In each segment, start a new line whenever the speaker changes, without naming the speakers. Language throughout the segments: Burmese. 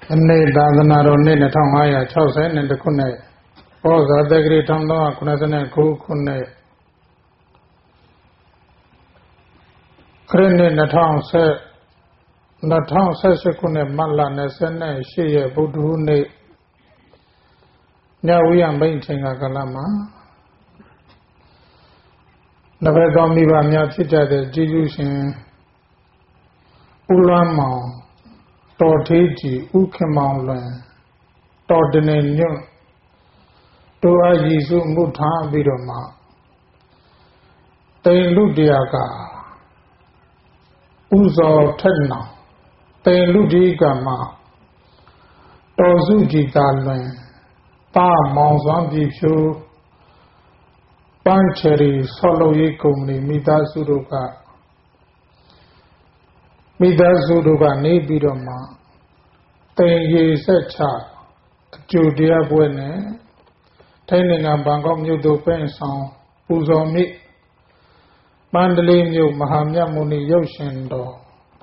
နေ့သာသနာတော်နှစ်2560နဲ့ခုနှစ်ဩဇာတက္ကရီ1389ခုနှစ်ခရစ်နှစ်2018ခုနှစ်မတ်လ28ရက်ဗုဒ္ဓဟူးနေ့ညဝိယမိန်ချိန်ကာလမှာနဘယ်တော်မိဘများဖြစ်ကြတဲ့ကျေးဇူးရှင်ဦးလွမ်းမောင်တော်ထေးကြီးဥခင်မောင်လွင်တော်တနေညွန့်တို့အားရည်စုမှုထားပြီးတော့မှတိန်လူတရားကဥဇော်ထက်နောင်တိန်လူဒီကမှတော်စုကြည်သာလွင်ပါမောင်စွမ်းပြည်ဖြိုးပန်းချရီဆော်လို့ရေးကုမ္ပဏီမိသားစုတို့ကနေပြီးတော့မှတိန်ရေဆက်ချအကျိုးတရားပွဲနဲ့ထိုင်းနိုင်ငံဘန်ကောက်မြို့သို့ပင့်ဆောင်ပူဇော်မိမန္တလေးမြို့မဟာမြတ်မုနီရုပ်ရှင်တော်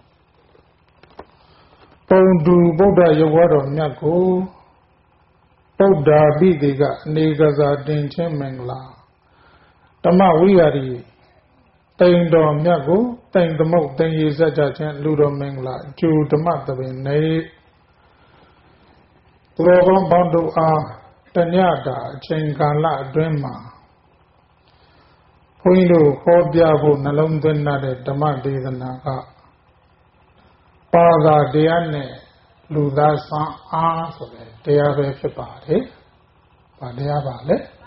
ပုံတူဗုဒ္ဓရုပ်ဝါတော်မြတ်ကိုဗုဒ္ဓဘိသေကအနေကစားတင်ချင်းမင်္ဂလာဓမ္မဝိဟာရီတိန်တော်မြတ်ကိုတိန်သမုတ်တိန်ရေဆက်ကြခြင်းလူတော်မင်္ဂလာအကျိုးဓမ္မသဘင်နေသူတော်ကောင်းပေါင်းတို့အားတညတာအချိန်ကာလအတွင်းမှာဘုန်းကြီးတို့ဟောပြဖို့နှလုံးသွင်းတဲ့ဓမ္မဒေသနာကပါသာတရားနဲ့လူသားဆန်းအားဆိုတဲ့တရားပဲဖြစ်ပါတယ်။ဘာတရားပါလဲ။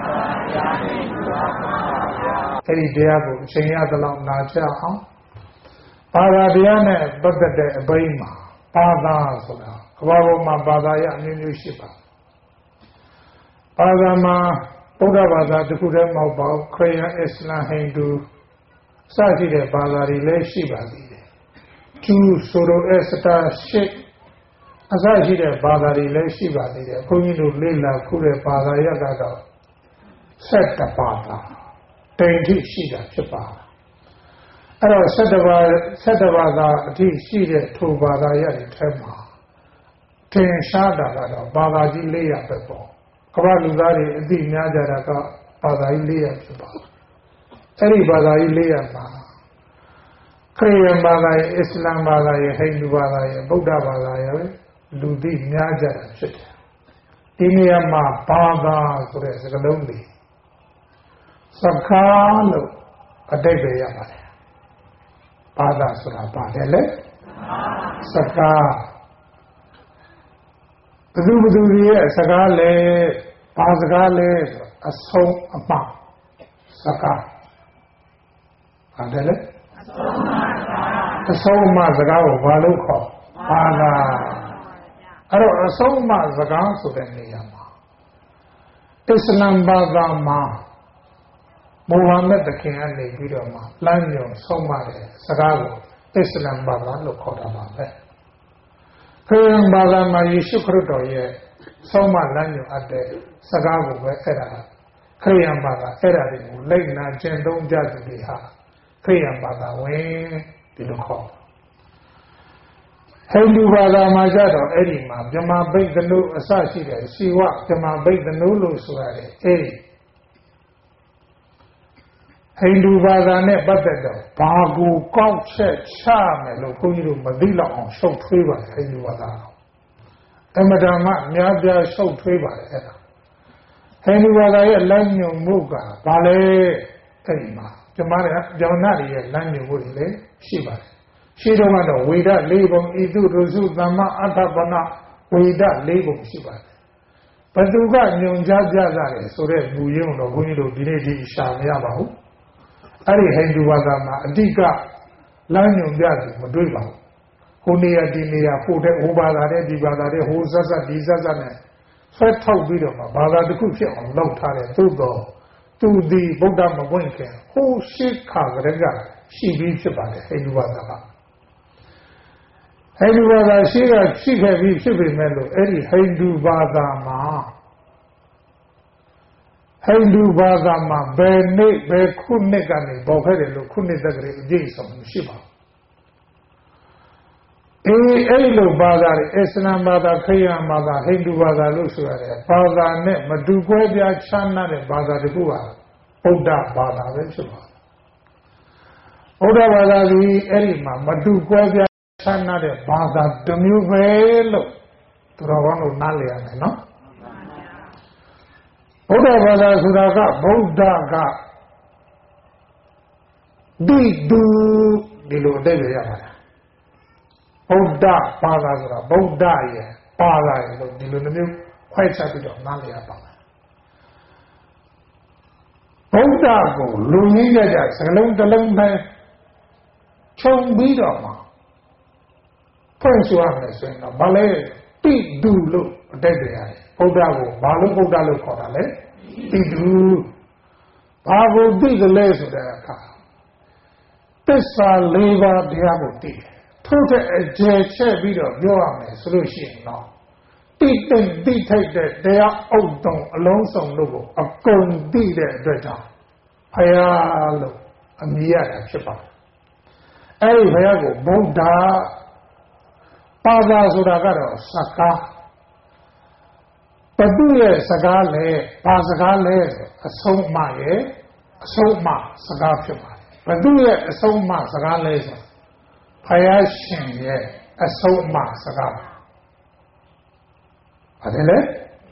အဲ့ဒီတရားကိုအချိန်ရသလောက်နာကြအောင်ပါသာတရားနဲ့ပတ်သက်တဲ့အပိုင်းမှာပါသာဆိုတာကမ္ဘာပေါ်မှာပါသာရအမျိုးမျိုးရှိပါပါသာမှာဗုဒ္ဓဘာသာတစ်ခုတည်းမဟုတ်ပါဘူးခရစ်ယာန်အစ္စလာမ်ဟိန္ဒူစသဖြင့်ဘာသာတွေလည်းရှိပါသေးတယ်ကျူးဆိုရိုအက်စတာရှစ်အစရှိတဲ့ဘာသာတွေလည်းရှိပါသေးတယ်ဘုန်းကြီးတို့လေ့လာခုတဲ့ဘာသာရပ်ကတော့7ဘာသာတိမ်ထိရှိတာဖြစ်ပါအဲ့တော့7ဘာသာအထိရှိတဲ့ထိုဘာသာရပ်တွေထဲမှာထင်ရှားတာကတော့ဘာသာကြီး400ပဲပေါ့ကမ္ဘာလူသားတွေအသိများကြတာကဘာသာကြီး400ဖြစ်ပါအဲ့ဒီဘာသာကြီး400မှာခရစ်ယာန်ဘာသာရဲ့အစ္စလာမ်ဘာသာရဲ့ဟိန္ဒူဘာသာရဲ့ဗုဒ္ဓဘာသာရဲ့လူသိများကြတာဖြစ်တယ်ဒီနေရာမှာဘာသာဆိုတဲ့စကားလုံးလေးစကားလို့အတိတ်ပဲရပါတယ်ဘာသာဆိုတာဘာလဲလဲစကားဘယ်သူရဲ့စကားလဲဘာစကားလဲအဆုံးအမစကားဘာလဲလဲအဆုံးအမစကားကိုဘာလို့ခေါ်ဘာသာအဲ့တော့အဆုံးအမစကားဆိုတဲ့နေရာမှာအစ္စလမ်ဘာသာမှာမိုဟာမက်သခင်ကနေပြီးတော့မှလမ်းညွှန်ဆုံးမတဲ့စကားကိုအစ္စလမ်ဘာသာလို့ခေါ်တာပါပဲခရစ်ယာန်ဘာသာမှာယေရှုခရစ်တော်ရဲ့ဆုံးမလမ်းညွှန်အပ်တဲ့စကားကိုပဲအဲ့ဒါခရစ်ယာန်ဘာသာအဲ့ဒါတွေကိုလိုက်နာကျင့်သုံးကြသူတွေဟာခရစ်ယာန်ဘာသာဝင်ဒီလိုခေါ်ဟိန္ဒူဘာသာမှာကြတော့အဲ့ဒီမှာဗြဟ္မာဘိက္ခဏုအစရှိတဲ့ရှိဝဗြဟ္မာဘိက္ခဏုလို့ဆိုရတယ်အဲ့ဒီဟိန္ဒူဘာသာနဲ့ပတ်သက်တော့ဘာကိုကောက်ချက်ချမယ်လို့ခွန်ကြီးတို့မသိတော့အောင်ရှုပ်ထွေးပါတယ်ဟိန္ဒူဘာသာအမတမများပြားရှုပ်ထွေးပါတယ်အဲ့ဒါဟိန္ဒူဘာသာရဲ့လမ်းညွှန်မှုကဘာလဲအဲ့ဒီမှာကျမတို့ကျောင်းသားတွေရဲ့လမ်းညွှန်မှုတွေလည်းရှိပါတယ်ရှိတော့ကတော့ဝေဒ၄ပုံဣတုရစုသမ္မာအတ္တပနဝေဒ၄ပုံရှိပါတယ်ဘသူကညွှန်ကြားပြကြတယ်ဆိုတဲ့မူရင်းတော့ခွန်ကြီးတို့ဒီနေ့ဒီရှာမရပါဘူးအဲ့ဒီဟိန္ဒူဘာသာမှာအဓိကလမ်းညွှန်ပြတယ်မတွေ့ပါဘူးဟိုနေရာဒီနေရာဟိုတဲ့ဟိုဘာသာတဲ့ဒီဘာသာတဲ့ဟိုဆက်ဆက်ဒီဆက်ဆက်နဲ့ဆွဲထောက်ပြီးတော့မှဘာသာတစ်ခုဖြစ်အောင်လုပ်ထားတယ်သို့တော့သူဒီဗုဒ္ဓမပွင့်ခင်ဟိုရှိခါကလေးကရှိပြီးဖြစ်ပါတယ်ဟိန္ဒူဘာသာကဟိန္ဒူဘာသာရှိခဲ့ပြီးဖြစ်ပေမဲ့လို့အဲ့ဒီဟိန္ဒူဘာသာမှာဟိန္ဒူဘာသာမှာဘယ်နေ့ဘယ်ခုနှစ်ကနေပေါ်ခဲ့တယ်လို့ခုနှစ်တက္ကရာအကျိတ်ဆုံးမရှိပါဘူးအဲ့လိုဘာသာတွေအစ္စလာမ်ဘာသာခရစ်ယာန်ဘာသာဟိန္ဒူဘာသာလို့ဆိုရတယ်ဘာသာနဲ့မတူကွဲပြားခြားနားတဲ့ဘာသာတခုပါဗုဒ္ဓဘာသာပဲဖြစ်ပါတယ်ဗုဒ္ဓဘာသာကြီးအဲ့ဒီမှာမတူကွဲပြားခြားနားတဲ့ဘာသာတစ်မျိုးပဲလို့သူတော်ကောင်းတို့နားလည်ရမယ်နော်ဗုဒ္ဓဘာသာဆိုတာကဗုဒ္ဓကဒီလိုအဓိပ္ပာယ်ရပါတယ်ဗုဒ္ဓဘာသာဆိုတာဗုဒ္ဓရဲ့ဘာသာရဲ့လို့ဒီလိုမျိုးခွဲခြားပြီးတော့နားလည်ရပါမယ်ဗုဒ္ဓကိုလူရင်းကြစကလုံးတစ်လုံးပဲခြုံပြီးတော့မှဖွင့်ဆိုရမယ်ဆိုရင်တော့ဘာလဲတိဒုလို့အဓိပ္ပာယ်ရတယ်ဗုဒ္ဓကိုဘာလို့ဗုဒ္ဓလို့ခေါ်တာလဲတိဒုဘာကိုသိကြလဲဆိုတဲ့အခါသစ္စာ၄ပါးတရားကိုသိတယ်ထို့တဲ့အကျယ်ချက်ပြီးတော့ပြောရမယ်ဆိုလို့ရှိရင်တော့တိထိုက်တဲ့တရားအုပ်တုံအလုံးစုံလို့ကိုအကုန်သိတဲ့အတွက်ကြောင့်ဘုရားလို့အမည်ရတာဖြစ်ပါတယ်အဲဒီဘုရားကိုဗုဒ္ဓဘာသာဆိုတာကတော့စကားဘုသူရဲ့စကားလဲဘာစကားလဲအဆုံးအမရဲ့အဆုံးအမစကားဖြစ်ပါတယ်ဘုသူရဲ့အဆုံးအမစကားလဲဆိုဘုရားရှင်ရဲ့အဆုံးအမစကားပါတယ်လေ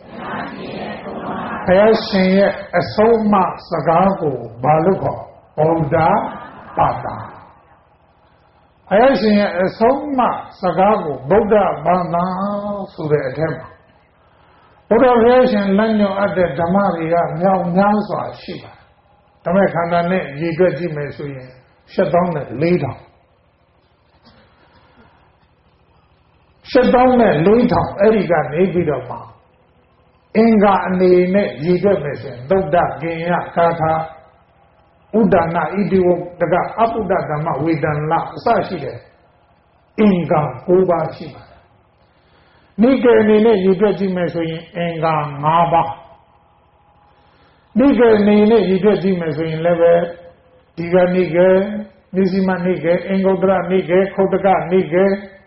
ဘုရားရှင်ရဲ့အဆုံးအမစကားကိုဘာလို့ခေါ်ဗုဒ္ဓဘာသာဘုရားရှင်ရဲ့အဆုံးအမစကားကိုဗုဒ္ဓဘာသာဆိုတဲ့အထက်မှာဘုရားရှင်လက်ညွှန်အပ်တဲ့ဓမ္မတွေကမြောက်များစွာရှိပါတယ်ဓမ္မခန္ဓာနဲ့ရည်တွက်ကြည့်မယ်ဆိုရင်7,400အဲ့ဒီကနေပြီးတော့မှအင်္ဂါအနေနဲ့ရည်တွက်မယ်ဆိုရင်သုဒ္ဓကိယကာထာဥဒ္ဒနာဣတိဝတကအပုဒ္ဒဓမ္မဝေဒန်လအစရှိတဲ့အင်္ဂါ9ပါးရှိပါတယ်နိကေအနေနဲ့ရည်တွက်ကြည့်မယ်ဆိုရင်အင်္ဂါ5ပါးနိကေအနေနဲ့ရည်တွက်ကြည့်မယ်ဆိုရင်လည်းပဲဒီကနိကေနိစီမနိကေအင်္ဂုတ္တရနိကေခုတ္တကနိကေ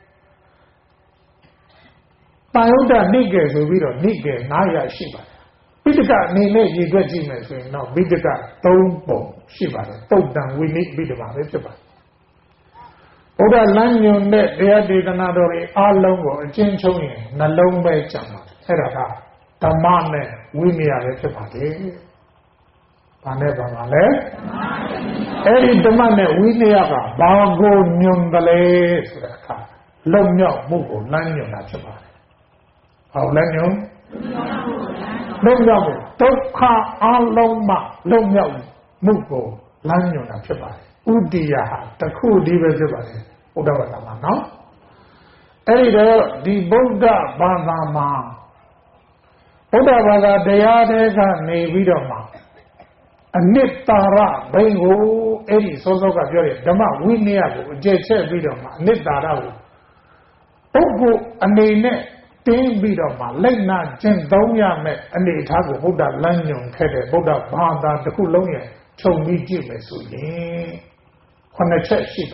ပါယုဒ္ဓနိကေဆိုပြီးတော့နိကေ900ရှိပါတယ်ပိဋကအနေနဲ့ရည်တွက်ကြည့်မယ်ဆိုရင်တော့ပိဋက3ပုံရှိပါတယ်တုတ်တံဝိနိပိဋကပါပဲဖြစ်ပါတယ်ဘုရားလမ်းညွန်တဲ့တရားဒေသနာတော်တွေအလုံးကိုအကျဉ်းချုပ်ရင်နှလုံးပဲကြံပါတယ်အဲ့ဒါကဓမ္မနဲ့ဝိနည်းပဲဖြစ်ပါတယ်ဘာနဲ့ပါမလဲအဲ့ဒီဓမ္မနဲ့ဝိနည်းကဘာကိုညွန်တယ်လဲဆိုတဲ့အခါလုံမြောက်မှုကိုလမ်းညွန်တာဖြစ်ပါတယ်ဟောလမ်းညွန်လုံမြောက်မှုဒုက္ခအလုံးမှလုံမြောက်မှုကိုလမ်းညွန်တာဖြစ်ပါတယ်ဥဒိယဟာတခုတည်းပဲဖြစ်ပါတယ်ဘုရားဘာသာမှာနော်အဲ့ဒီတော့ဒီဗုဒ္ဓဘာသာမှာဗုဒ္ဓဘာသာတရားတွေကနေပြီးတော့မှအနိတ္တရဘိန်းကိုအဲ့ဒီစောစောကပြောတဲ့ဓမ္မဝိနည်းကိုအကျယ်ချက်ပြီးတော့မှအနိတ္တရကိုပုဂ္ဂိုလ်အနေနဲ့တင်းပြီးတော့မှလက်နာကျင့်သုံးရမယ်အနေအထားကိုဗုဒ္ဓလမ်းညွန်ခဲ့တဲ့ဗုဒ္ဓဘာသာတစ်ခုလုံးရဲ့ခြုံပြီးကြည့်မယ်ဆိုရင်9ချက်ရှိ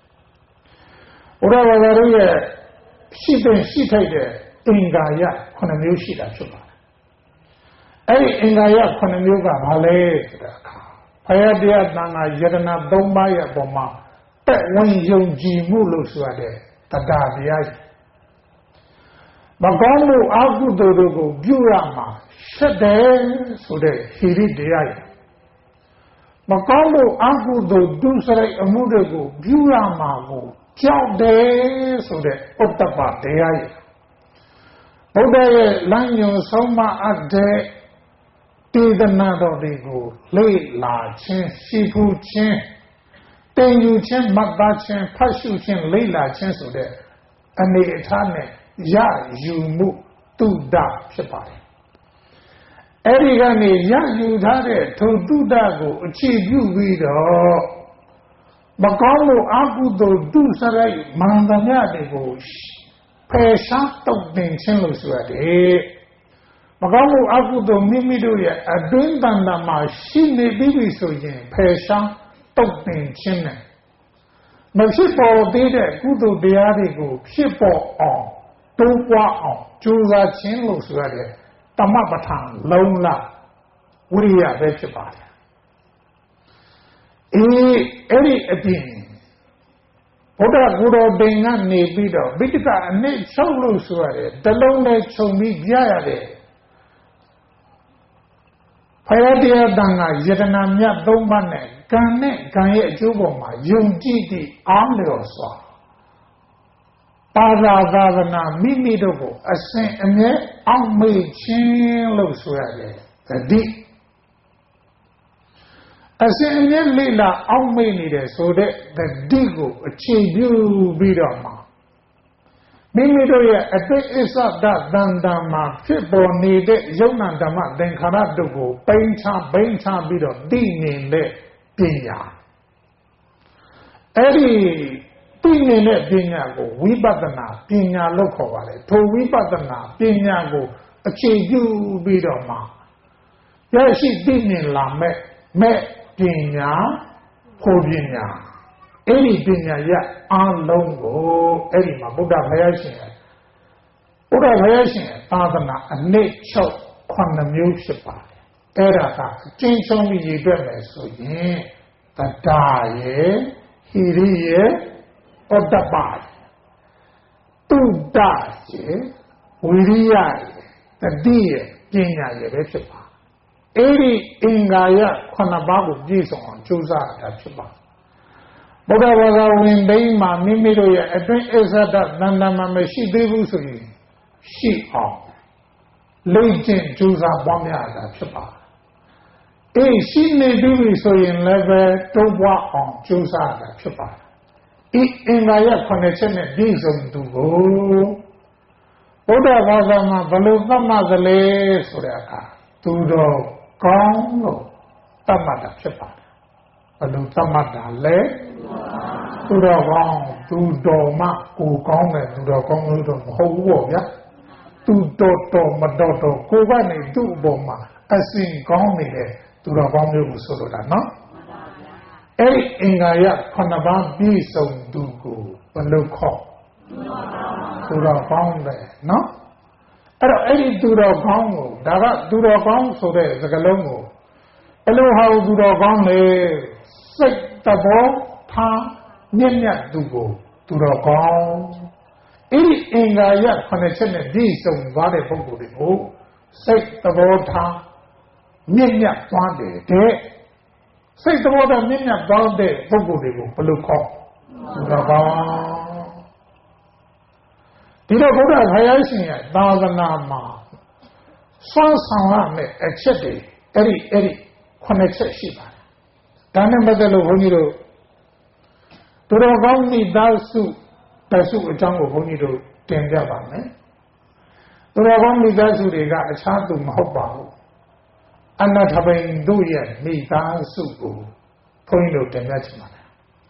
ပါတယ်ဘုရားဘာသာတို့ရဲ့ရှိထိုက်တဲ့အင်္ဂါရ9မျိုးရှိတာဖြစ်ပါတယ်အဲ့ဒီအင်္ဂါရ9မျိုးကဘာလဲဆိုတာအခါဘုရားတရားသံဃာယတနာ3ပါးရဲ့အပေါ်မှာတက်ဝင်ယုံကြည်မှုလို့ဆိုရတဲ့တရားတရားမကောင်းမှုအကုသိုလ်တို့ကိုပြုရမှာရှက်တယ်ဆိုတဲ့ဟိရိတရားမကောင်းမှုအကုသိုလ်ဒုစရိုက်အမှုတွေကိုပြုရမှာကိုကြောက်တယ်ဆိုတဲ့ဥတ္တပတရားဘုရားရဲ့လမ်းညွှန်ဆုံးမအပ်တဲ့ဒေသနာတော်တွေကိုလေ့လာခြင်းရှိဖူးခြင်းတင်ယူခြင်းမှတ်သားခြင်းဖတ်ရှုခြင်းလေ့လာခြင်းဆိုတဲ့အနေအထားနဲ့ရယူမှုတုဒ္ဒဖြစ်ပါတယ်အဲ့ဒီကနေရယူထားတဲ့ထိုတုဒ္ဒကိုအခြေပြုပြီးတော့မကောင်းမှုအကုသိုလ်ဒုစရိုက်မန္တမြတွေကိုဖယ်ရှားတုတ်တင်ခြင်းလို့ဆိုရတယ်မကောင်းမှုအကုသိုလ်မိမိတို့ရဲ့အတွင်းတန်တာမှာရှိနေပြီးပြီဆိုရင်ဖယ်ရှားတုတ်တင်ခြင်းနဲ့ဖြစ်ပေါ်သေးတဲ့ကုသိုလ်တရားတွေကိုဖြစ်ပေါ်အောင်တိုးပွားအောင်ကြိုးစားခြင်းလို့ဆိုရတဲ့တမပဋ္ဌာန်လုံးလဝိရိယပဲဖြစ်ပါတယ်အဲ့ဒီအပြင်ဘုရားကိုယ်တော်တင်ကနေပြီးတော့ပိဋကအနည်းချုပ်လို့ဆိုရတယ်တလုံးနဲ့ခြုံပြီးကြရတဲ့ဖယားတရားတန်ခါယတနာမြတ်၃ပါးနဲ့ကံနဲ့ကံရဲ့အကျိုးပေါ်မှာယုံကြည်သည့်အားလျော်စွာပါရာသာသနာမိမိတို့ကိုအစဉ်အမြဲအောက်မေ့ခြင်းလို့ဆိုရတယ်တတိအစဉ်အမြဲလိလာအောက်မေ့နေတယ်ဆိုတဲ့တတိကိုအခြေပြုပြီးတော့မှမိမိတို့ရဲ့အတိတ်အစ္ဆဒတန်တမှာဖြစ်ပေါ်နေတဲ့ယုံနာဓမ္မသင်္ခါရတို့ကိုပိန်းချပြီးတော့သိနေတဲ့ပညာအဲ့ဒီသိနေတဲ့ပညာကိုဝိပဿနာပညာလို့ခေါ်ပါတယ်ထိုဝိပဿနာပညာကိုအခြေပြုပြီးတော့မှရရှိသိမြင်လာမဲ့ပညာဖို့ပညာအဲ့ဒီပညာရအားလုံးကိုအဲ့ဒီမှာဗုဒ္ဓဘုရားရှင်သာသနာအနည်းချုပ်9မျိုးဖြစ်ပါတယ်အဲ့ဒါကအကျဉ်းဆုံးပြီးရည်တွက်မယ်ဆိုရင်တတရေဟိရိယေဩတ္တပတုဒ္ဒရေဝိရိယရေတတိရေပညာရေပဲဖြစ်ပါအဲ့ဒီအင်္ဂါရ9ပါးကိုပြည့်စုံအောင်ကြိုးစားတာဖြစ်ပါဘုရားဘာသာဝင်သိမ်းမှာမိမိတို့ရဲ့အတွင်းအစ္ဆဒတန်တမှာမရှိသေးဘူးဆိုရင်ရှိအောင်လေ့ကျင့်ကြိုးစားပွားများတာဖြစ်ပါရှိနေပြီဆိုရင်လည်းပဲတိုးပွားအောင်ကြိုးစားတာဖြစ်ပါအင်္ဂါရ9ချက်နဲ့ပြည့်စုံသူကိုဘုရားဘာသာမှာဘယ်လိုသတ်မှတ်သလဲဆိုတဲ့အခါသူတော်ကောင်းလို့သတ်မှတ်တာဖြစ်ပါတယ်ဘယ်လိုသတ်မှတ်တာလဲသူတော်ကောင်းသူတော်မှကိုကောင်းတယ်သူတော်ကောင်းလို့တော့မဟုတ်ဘူးပေါ့ဗျာသူတော်မတော်ကိုကနေသူ့အပေါ်မှာအစဉ်ကောင်းနေတဲ့သူတော်ကောင်းမျိုးကိုဆိုလိုတာနော်အဲ့ဒီအင်္ဂါရ9ပါးပြည့်စုံသူကိုဘယ်လိုခေါ်သူတော်ကောင်းပဲနော်အဲ့တော့အဲ့ဒီသူတော်ကောင်းကိုဒါကသူတော်ကောင်းဆိုတဲ့စကားလုံးကိုဘယ်လိုဟာသူတော်ကောင်းလဲစိတ်တဘောထားမြတ်သူကိုသူတော်ကောင်းအဲ့ဒီအင်္ဂါရ9ချက်နဲ့ပြည့်စုံသွားတဲ့ပုဂ္ဂိုလ်တွေကိုစိတ်တဘောထားမြတ်သွားတယ်တဲ့စိတ်တဘောထားမြတ်သွားတဲ့ပုဂ္ဂိုလ်တွေကိုဘယ်လိုခေါ်သူတော်ကောင်းဒီတော့ဘုရားဘုရားရှင်ရဲ့သာသနာမှာစွမ်းဆောင်ရမယ့်အချက်တွေအဲ့ဒီ9ချက်ရှိပါတယ်ဒါနဲ့ပတ်သက်လို့ဘုန်းကြီးတို့သူတော်ကောင်းမိသားစုတစုအကြောင်းကိုဘုန်းကြီးတို့တင်ပြပါမယ်သူတော်ကောင်းမိသားစုတွေကအခြားသူမဟုတ်ပါဘူးအနထဘိန်တို့ရဲ့မိသားစုကိုဘုန်းကြီးတို့တင်ပြချင်ပါတယ်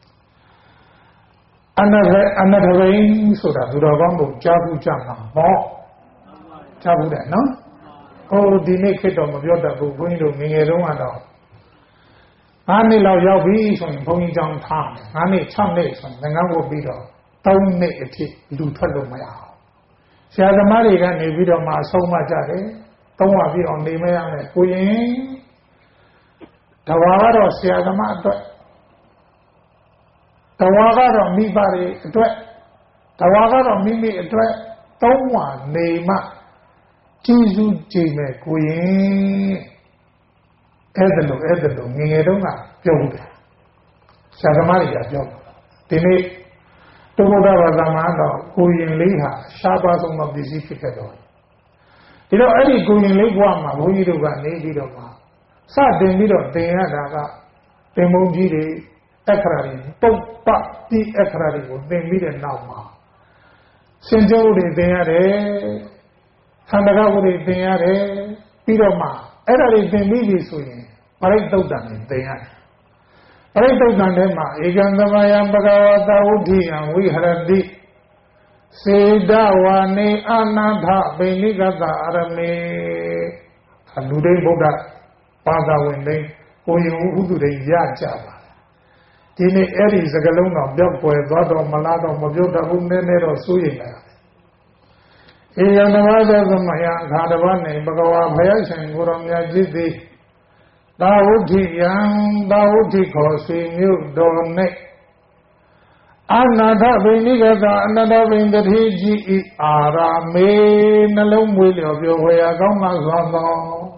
အနထဘိန်ဆိုတာသူတော်ကောင်းကိုကြားဘူးကြမှာပေါ့ကြားဘူးတယ်နော်ဟိုဒီနေ့ခေတ်တော့မပြောတတ်ဘူးဘုန်းကြီးတို့ငယ်ငယ်တုန်းကတော့9နှစ်လောက်ရောက်ပြီဆိုရင်ဘုန်းကြီးကျောင်းထားတယ်9နှစ်6နှစ်ဆိုရင်ငန်းဝတ်ပြီးတော့3နှစ်အထိလူထွက်လို့မရအောင်ဆရာသမားတွေကနေပြီးတော့မှအဆုံးမကြတယ်3ဝပြည့်အောင်နေမရမယ်ကိုရင်တဝါကတော့ဆရာသမားအတွက်တဝါကတော့မိဘတွေအတွက်တဝါကတော့မိမိအတွက်3ဝနေမှကျေးဇူးကြည်မယ်ကိုရင်အဲ့ဒါလို့ငယ်တုန်းကပြောတယ်ဆရာသမားတွေကပြောဒီနေ့တုံ့ဘဘာသာမှာတော့ကိုရင်လေးဟာရှားပါဆုံးသောပစ္စည်းဖြစ်ခဲ့တော့ဒီတော့အဲ့ဒီကိုရင်လေးဘဝမှာဘုန်းကြီးတို့ကနေပြီးတော့မှစတင်ပြီးတော့သင်ရတာကသင်္ဘုံကြီးတွေအခရာတွေပုပ္ပတိအခရာတွေကိုသင်ပြီးတဲ့နောက်မှာစင်ကြိုးတွေသင်ရတယ်သံဃာဝတ်တွေသင်ရတယ်ပြီးတော့မှအဲ့ဒါတွေသင်ပြီးပြီဆိုရင်ပရိသုတ်တံတွေသင်ရတယ်ပရိသုတ်တံထဲမှာဧကံသမယံဘဂဝတဝုဒ္ဓိယံဝိဟရတိစေတဝါနေအာနန္ဒဗိနိကတအာရမေလူတွေဗုဒ္ဓဘာသာဝင်တွေကိုရင်ဥဒ္ဓတွေရကြပါဒီနေ့အဲ့ဒီစကလုံးတော်ပြောက်ွယ်သွားတော့မလားတော့မပြောတတ်ဘူးနည်းနည်းတော့စိုးရိမ်လိုက်ဧယံနဝဇသမယအခါတပတ်နေဘဂဝါဘုရားရှင်ကိုရောမြတ်ကြီးသည်သာဝုဋ္ဌိယံသာဝုဋ္ဌိခေါ်ဆွေမြို့တော်၌အနာထဗိနိကသအနတဗိန္ဒတိကြီးဤအာရာမေနှလုံးမွေးလျော်ပြောဝေယကောင်းကစွာသော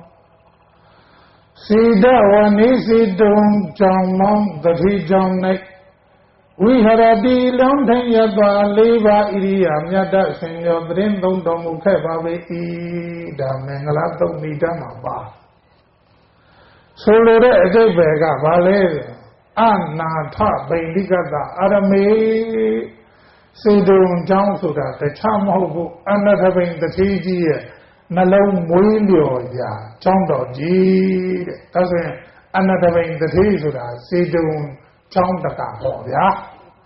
စေတဝနိစေတုံကြောင့်မောင်းတတိကြောင့်၌ဝိဟရတိလုံးထင်ရပါလေးပါဣရိယာမြတ်တဆင်ရောတရင်သုံးတော်မူခဲ့ပါပေ၏ဒါမင်္ဂလာတုတ်ဏိတမှာပါဆိုလိုတဲ့အကျိပ္ပယ်ကဘာလဲအနာထဗိနိကသအာရမေစေတုံကြောင့်ဆိုတာတခြားမဟုတ်ဘူးအနတဗိန္ဒတိကြီးရဲ့နှလုံးမွေးလျော်ရာကျောင်းတော်ကြီးတဲ့ဒါဆိုရင်အနတဗိန္ဒတိဆိုတာစေတုံကျောင်းတကပေါ့ဗျာ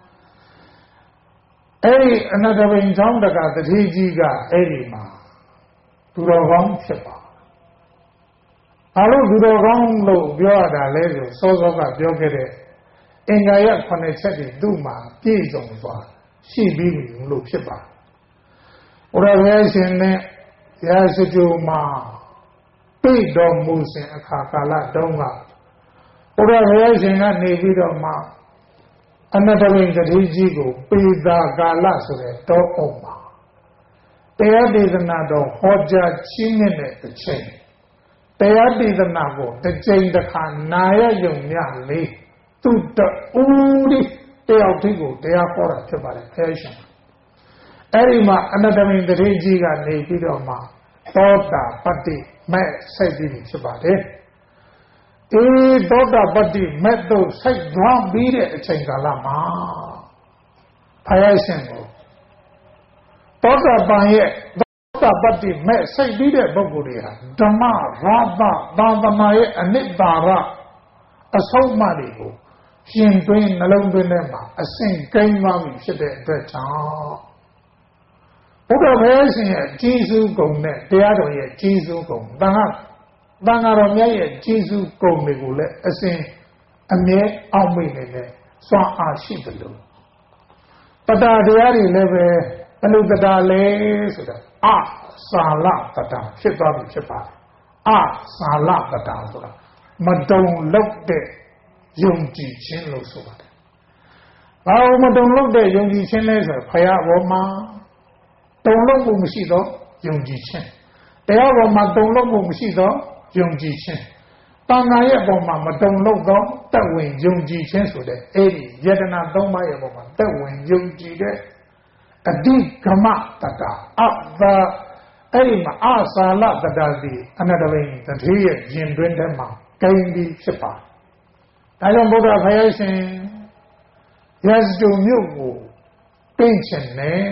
အဲ့ဒီအနတဗိန်ကျောင်းတကတတိကြီးကအဲ့ဒီမှာသူတော်ကောင်းဖြစ်ပါဘာလို့သူတော်ကောင်းလို့ပြောရတာလဲဆိုစောစောကပြောခဲ့တဲ့အင်္ဂါရ9ချက်တွေသူ့မှာပြည့်စုံစွာရှိပြီးလို့ဖြစ်ပါဘုရားဘုရားရှင်နဲ့ရာဇဂုမှာပြည့်တော်မူစဉ်အခါကာလတုန်းကဘုရားဘုရားရှင်ကနေပြီးတော့မှအနတဝိတ္တိကြီးကိုပေသာကာလဆိုတဲ့တောအုံမှာတရားဒေသနာတော်ဟောကြားချင်းတဲ့အချိန်တရားဒေသနာကိုတစ်ကြိမ်တစ်ခါနာရယုံမြလေးသူတူဒီတယောက်တည်းကိုတရားဟောတာဖြစ်ပါတယ်ဘုရားရှင်အဲ့ဒီမှာအနတဝိတ္တိကြီးကနေပြီးတော့မှသောတာပတ္တိမဲ့စိတ်ပြီးဖြစ်ပါတယ်သောတာပတ္တိမဲ့တို့စိတ်သွားပြီးတဲ့အချိန်ကာလမှာဘုရားရှင်ကိုသောတာပန်ရဲ့သောတာပတ္တိမဲ့စိတ်ပြီးတဲ့ပုဂ္ဂိုလ်တွေဟာဓမ္မရာသသာသနာရဲ့အနိတ္တာရအဆုံးအမတွေကိုရှင်တွင်းနှလုံးသွင်းထဲမှာအစဉ်ကိန်းသွားပြီဖြစ်တဲ့အတွက်ကြောင့်ဘုရားဘုရားရှင်ရဲ့ကြီးစုကုံနဲ့တရားတော်ရဲ့ကြီးစုကုံတန်ခါတော်မြတ်ရဲ့ကျေးဇူးကုံတွေကိုလည်းအစဉ်အမြဲအောက်မေ့နေတဲ့စွမ်းအားရှိတယ်လို့တတတရားတွေလည်းပဲဘယ်လိုတတလဲဆိုတာအစာလတတဖြစ်သွားပြီဖြစ်ပါတယ်အစာလတတဆိုတာမတုံလောက်တဲ့ယုံကြည်ခြင်းလို့ဆိုပါတယ်ဘာလို့မတုံလောက်တဲ့ယုံကြည်ခြင်းလဲဆိုတော့ဖရာဘောမှာတုံလောက်မှုမရှိတော့ယုံကြည်ခြင်းတရားဘောမှာတုံလောက်မှုမရှိတော့ယုံကြည်ခြင်းတဏှာရဲ့ပုံမှာမတုံလို့သောတက်ဝင်ယုံကြည်ခြင်းဆိုတဲ့အဲ့ဒီယတနာ၃ပါးရဲ့ပုံမှာတက်ဝင်ယုံကြည်တဲ့အဓိကမတတအတ္တအဲ့ဒီမှာအစာလတတတိအနတဝိတတိရဲ့ရင်တွင်းထဲမှာကိန်းပြီးဖြစ်ပါဒါကြောင့်ဘုရားဘုရားရှင်ရစတုမြို့ကိုပြင်ချင်တယ်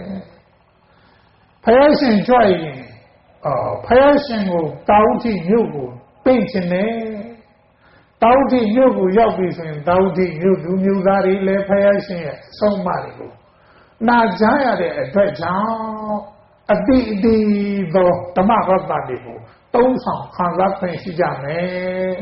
ဘုရားရှင်ကြွရင်ဘုရားရှင်ကိုတာဝတိမြို့ကိုပြင်ချင်တယ်တာဝတိမြို့ကိုရောက်ပြီဆိုရင်တာဝတိမြို့သူမြို့သားတွေလည်းဘုရားရှင်ရဲ့အဆုံးအမတွေကိုနာကြားရတဲ့အတွက်ကြောင့်အတိအတိသောဓမ္မရတ္တတွေကိုသုံးဆောင်ခံစားခွင့်ရှိကြမယ်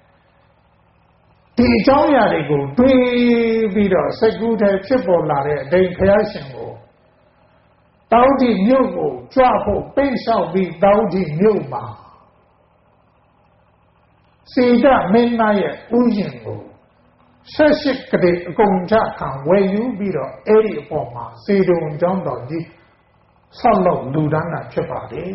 ဒီအကြောင်းအရာတွေကိုတွေးပြီးတော့စိတ်ကူးထဲဖြစ်ပေါ်လာတဲ့အတိတ်ဘုရားရှင်ကိုတောဝတိမြို့ကိုကြွဖို့ပိတ်လျှောက်ပြီးတောဝတိမြို့မှာစေတမင်းသားရဲ့ဥယျာဉ်ကို78ကတိအကုန်ချခံဝယ်ယူပြီးတော့အဲ့ဒီအပေါ်မှာစေတုံကျောင်းတော်ကြီးဆောက်လုပ်လူဒန်းတာဖြစ်ပါတယ်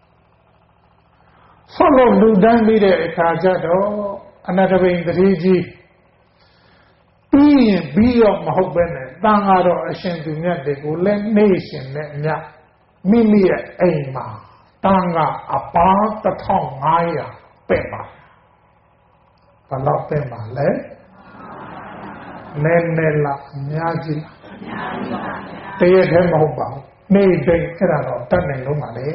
ဆောက်လုပ်လူဒန်းပြီးတဲ့အခါကျတော့အနတဗိန္ဒတိကြီးပြီးရင်ပြီးတော့မဟုတ်ပဲနဲ့တန်ဃာတော်အရှင်သူမြတ်တွေကိုလည်းနေရှင်နဲ့မြတ်မိမိရဲ့အိမ်မှာတန်ဃာအပါ1500ပဲ့ပါဘယ်လောက်ပဲ့ပါလဲနည်းနည်းလားအများကြီးတရထဲမဟုတ်ပါဘူးနေတိတ်အဲ့ဒါတော့တတ်နိုင်လို့ပါလေ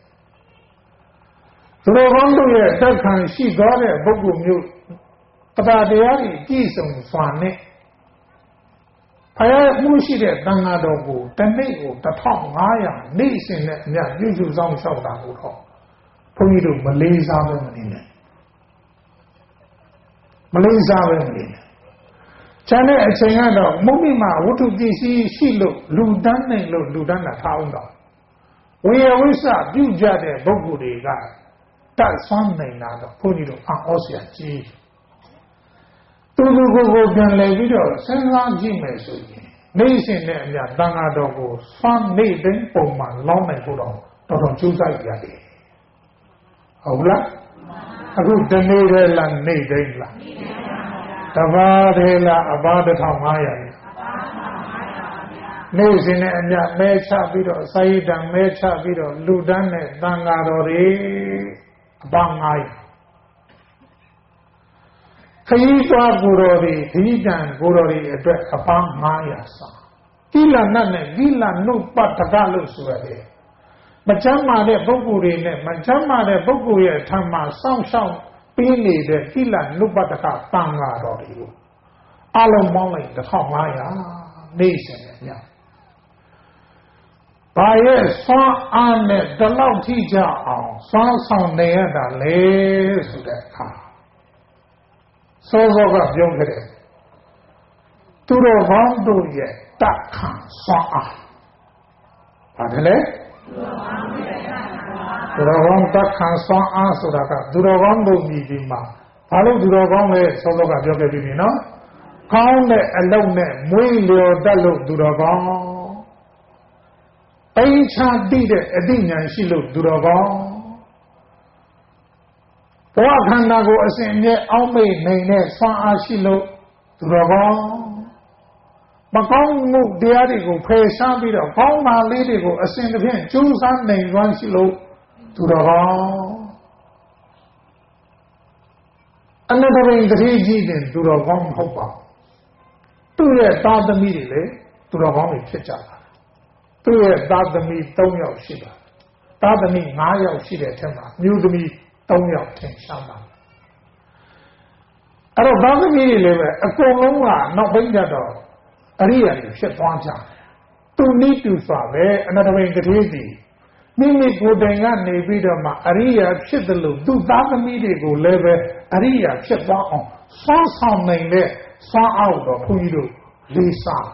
သူတော်ကောင်းတို့ရဲ့တက်ခံရှိသွားတဲ့ပုဂ္ဂိုလ်မျိုးတရားတရားကြီးကြည်စုံစွာနဲ့ဖယားမှုရှိတဲ့သံဃာတော်ကိုတနေ့ကို1500နေ့စဉ်နဲ့အများပြုစုဆောင်ရှောက်တာကိုတော့ဘုန်းကြီးတို့မလေးစားပဲမနေနဲ့မလေးစားပဲမနေနဲ့ Chane a changado, Mumima, what to this she look, Ludan and Ludana Taunda. We always are, you jade, Boguri guy. That's one thing now, the Punito, Osia G. Tugu can lay video, send on Gmail. Nation and Dangado, Swan Maiden, Poman, Long and Pudon, don't choose like Yadi. Ola? A good Danela and Maiden. Tavadela about the Tamaya. Nation and Mecha Bido, Said and Mecha Bido, Ludane, Dangadori, Bangai. Kayita Gurori, Hidan Gurori, upon Mayasa. Gila Nane, Gila no Patagalu Suede. Majama de Boguri, Majama de Boguya Tama, Sound. Pili the Hila Nubata Tanga Rodi. Alomoli the Homaya nation. By a song on the low teacher on song near the lays to that car. So of young to the wrong do yet that can song. Adele? Duragam tak khansa asudaka duragam do midima balu duragam le sodokaပြောခဲ့ပြီနော်ကောင်းတဲ့အလုံးနဲ့မွေးလျော်တတ်လို့duragamအိမ်ချတိတဲ့အသိဉာဏ်ရှိလို့duragamဘဝခန္ဓာကိုအစဉ်အမြဲအောက်မေ့နေတဲ့ဆွမ်းအားရှိလို့duragamမကောင်းမှုတရားတွေကိုဖယ်ရှားပြီးတော့ကောင်းတာလေးတွေကိုအစဉ်တစ်ဖြင့်ကျူးစားနိုင်စွမ်းရှိလို့Duragam another in the region, Duragam Hopa. Two years, Dadami, Duragam Chicha. သူ့ရဲ့သားသမီး3ယောက်ရှိတာသားသမီး5ယောက်ရှိတဲ့အထက်မှာမျိုးသမီး3ယောက်ထင်ရှားတာအဲ့တော့သားသမီးတွေလည်းပဲအကုန်လုံးကနောက်ပိုင်းကျတော့အရိယာတွေဖြစ်သွားကြတယ်သူနည်းတူစွာပဲအနတဝိတတိစီမိမိကိုယ်တိုင်ကနေပြီးတော့မှအရိယာဖြစ်တယ်လို့သူသားသမီးတွေကိုလည်းပဲအရိယာဖြစ်သွားအောင်စောင့်ဆောင်နိုင်တဲ့စွမ်းအားတော့ဘုန်းကြီးတို့လေးစား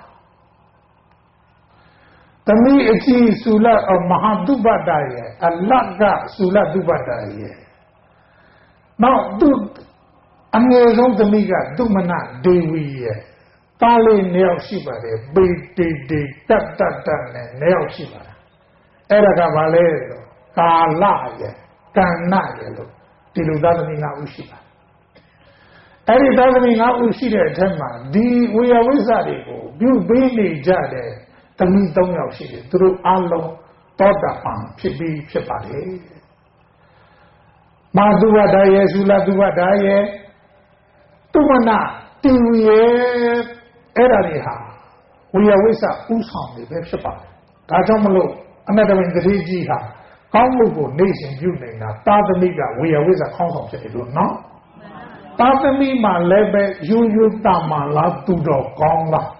သမီးအကြီးဆူလမဟာတုပ္ပတ္တရဲ့အလတ်ကဆူလတုပ္ပတ္တရဲ့နောက်သူအငယ်ဆုံးသမီးကဒုမနဒေဝီရဲ့တားလေး2ယောက်ရှိပါတယ်ပေတေတေတတ်တတ်တတ်နဲ့2ယောက်ရှိပါတယ်အဲ့ဒါကဘာလဲဆိုကာလရဲ့ကဏ္ဍရဲ့လို့ဒီလိုသားသမီး5ဦးရှိပါတယ်အဲ့ဒီသားသမီး5ဦးရှိတဲ့အထက်မှာဒီဝေယဝိဇ္ဇတွေကိုပြုပေးနေကြတဲ့သမီး3ယောက်ရှိတယ်သူတို့အလုံးတောတာပံဖြစ်ပြီးဖြစ်ပါတယ်မာသုဝတ္တရဲ့သုလသုဝတ္တရဲ့တုမနာတိဝရဲ့အဲ့ဒါတွေဟာဝေယဝိဇ္ဇဥဆောင်တွေပဲဖြစ်ပါတယ်ဒါကြောင့်မလို့အနတဝိတ္တိကြီးဟာကောင်းမှုကိုနေစဉ်ပြုနေတာသာသမီကဝေယဝိဇ္ဇခေါင်းဆောင်ဖြစ်တယ်လို့နော်သာသမီမှာလည်းပဲရိုးရိုးတာမာလားသူတော်ကောင်းလား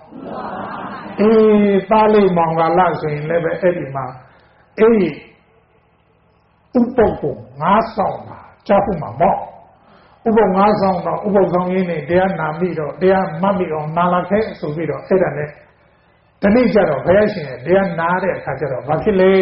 သားလေးမောင်ကလာဆိုရင်လည်းပဲအဲ့ဒီမှာအဲ့ဒီဥပုပ်ကို9ဆောင်တာကြားဖို့မှာပေါ့ဥပုပ်9ဆောင်တော့ဥပုပ်ဆောင်ရင်းနဲ့တရားနာမိတော့တရားမှတ်မိအောင်နာလာခဲ့ဆိုပြီးတော့အဲ့ဒါနဲ့ဒီနေ့ကျတော့ဘုရားရှင်ရဲ့တရားနာတဲ့အခါကျတော့ဘာဖြစ်လဲ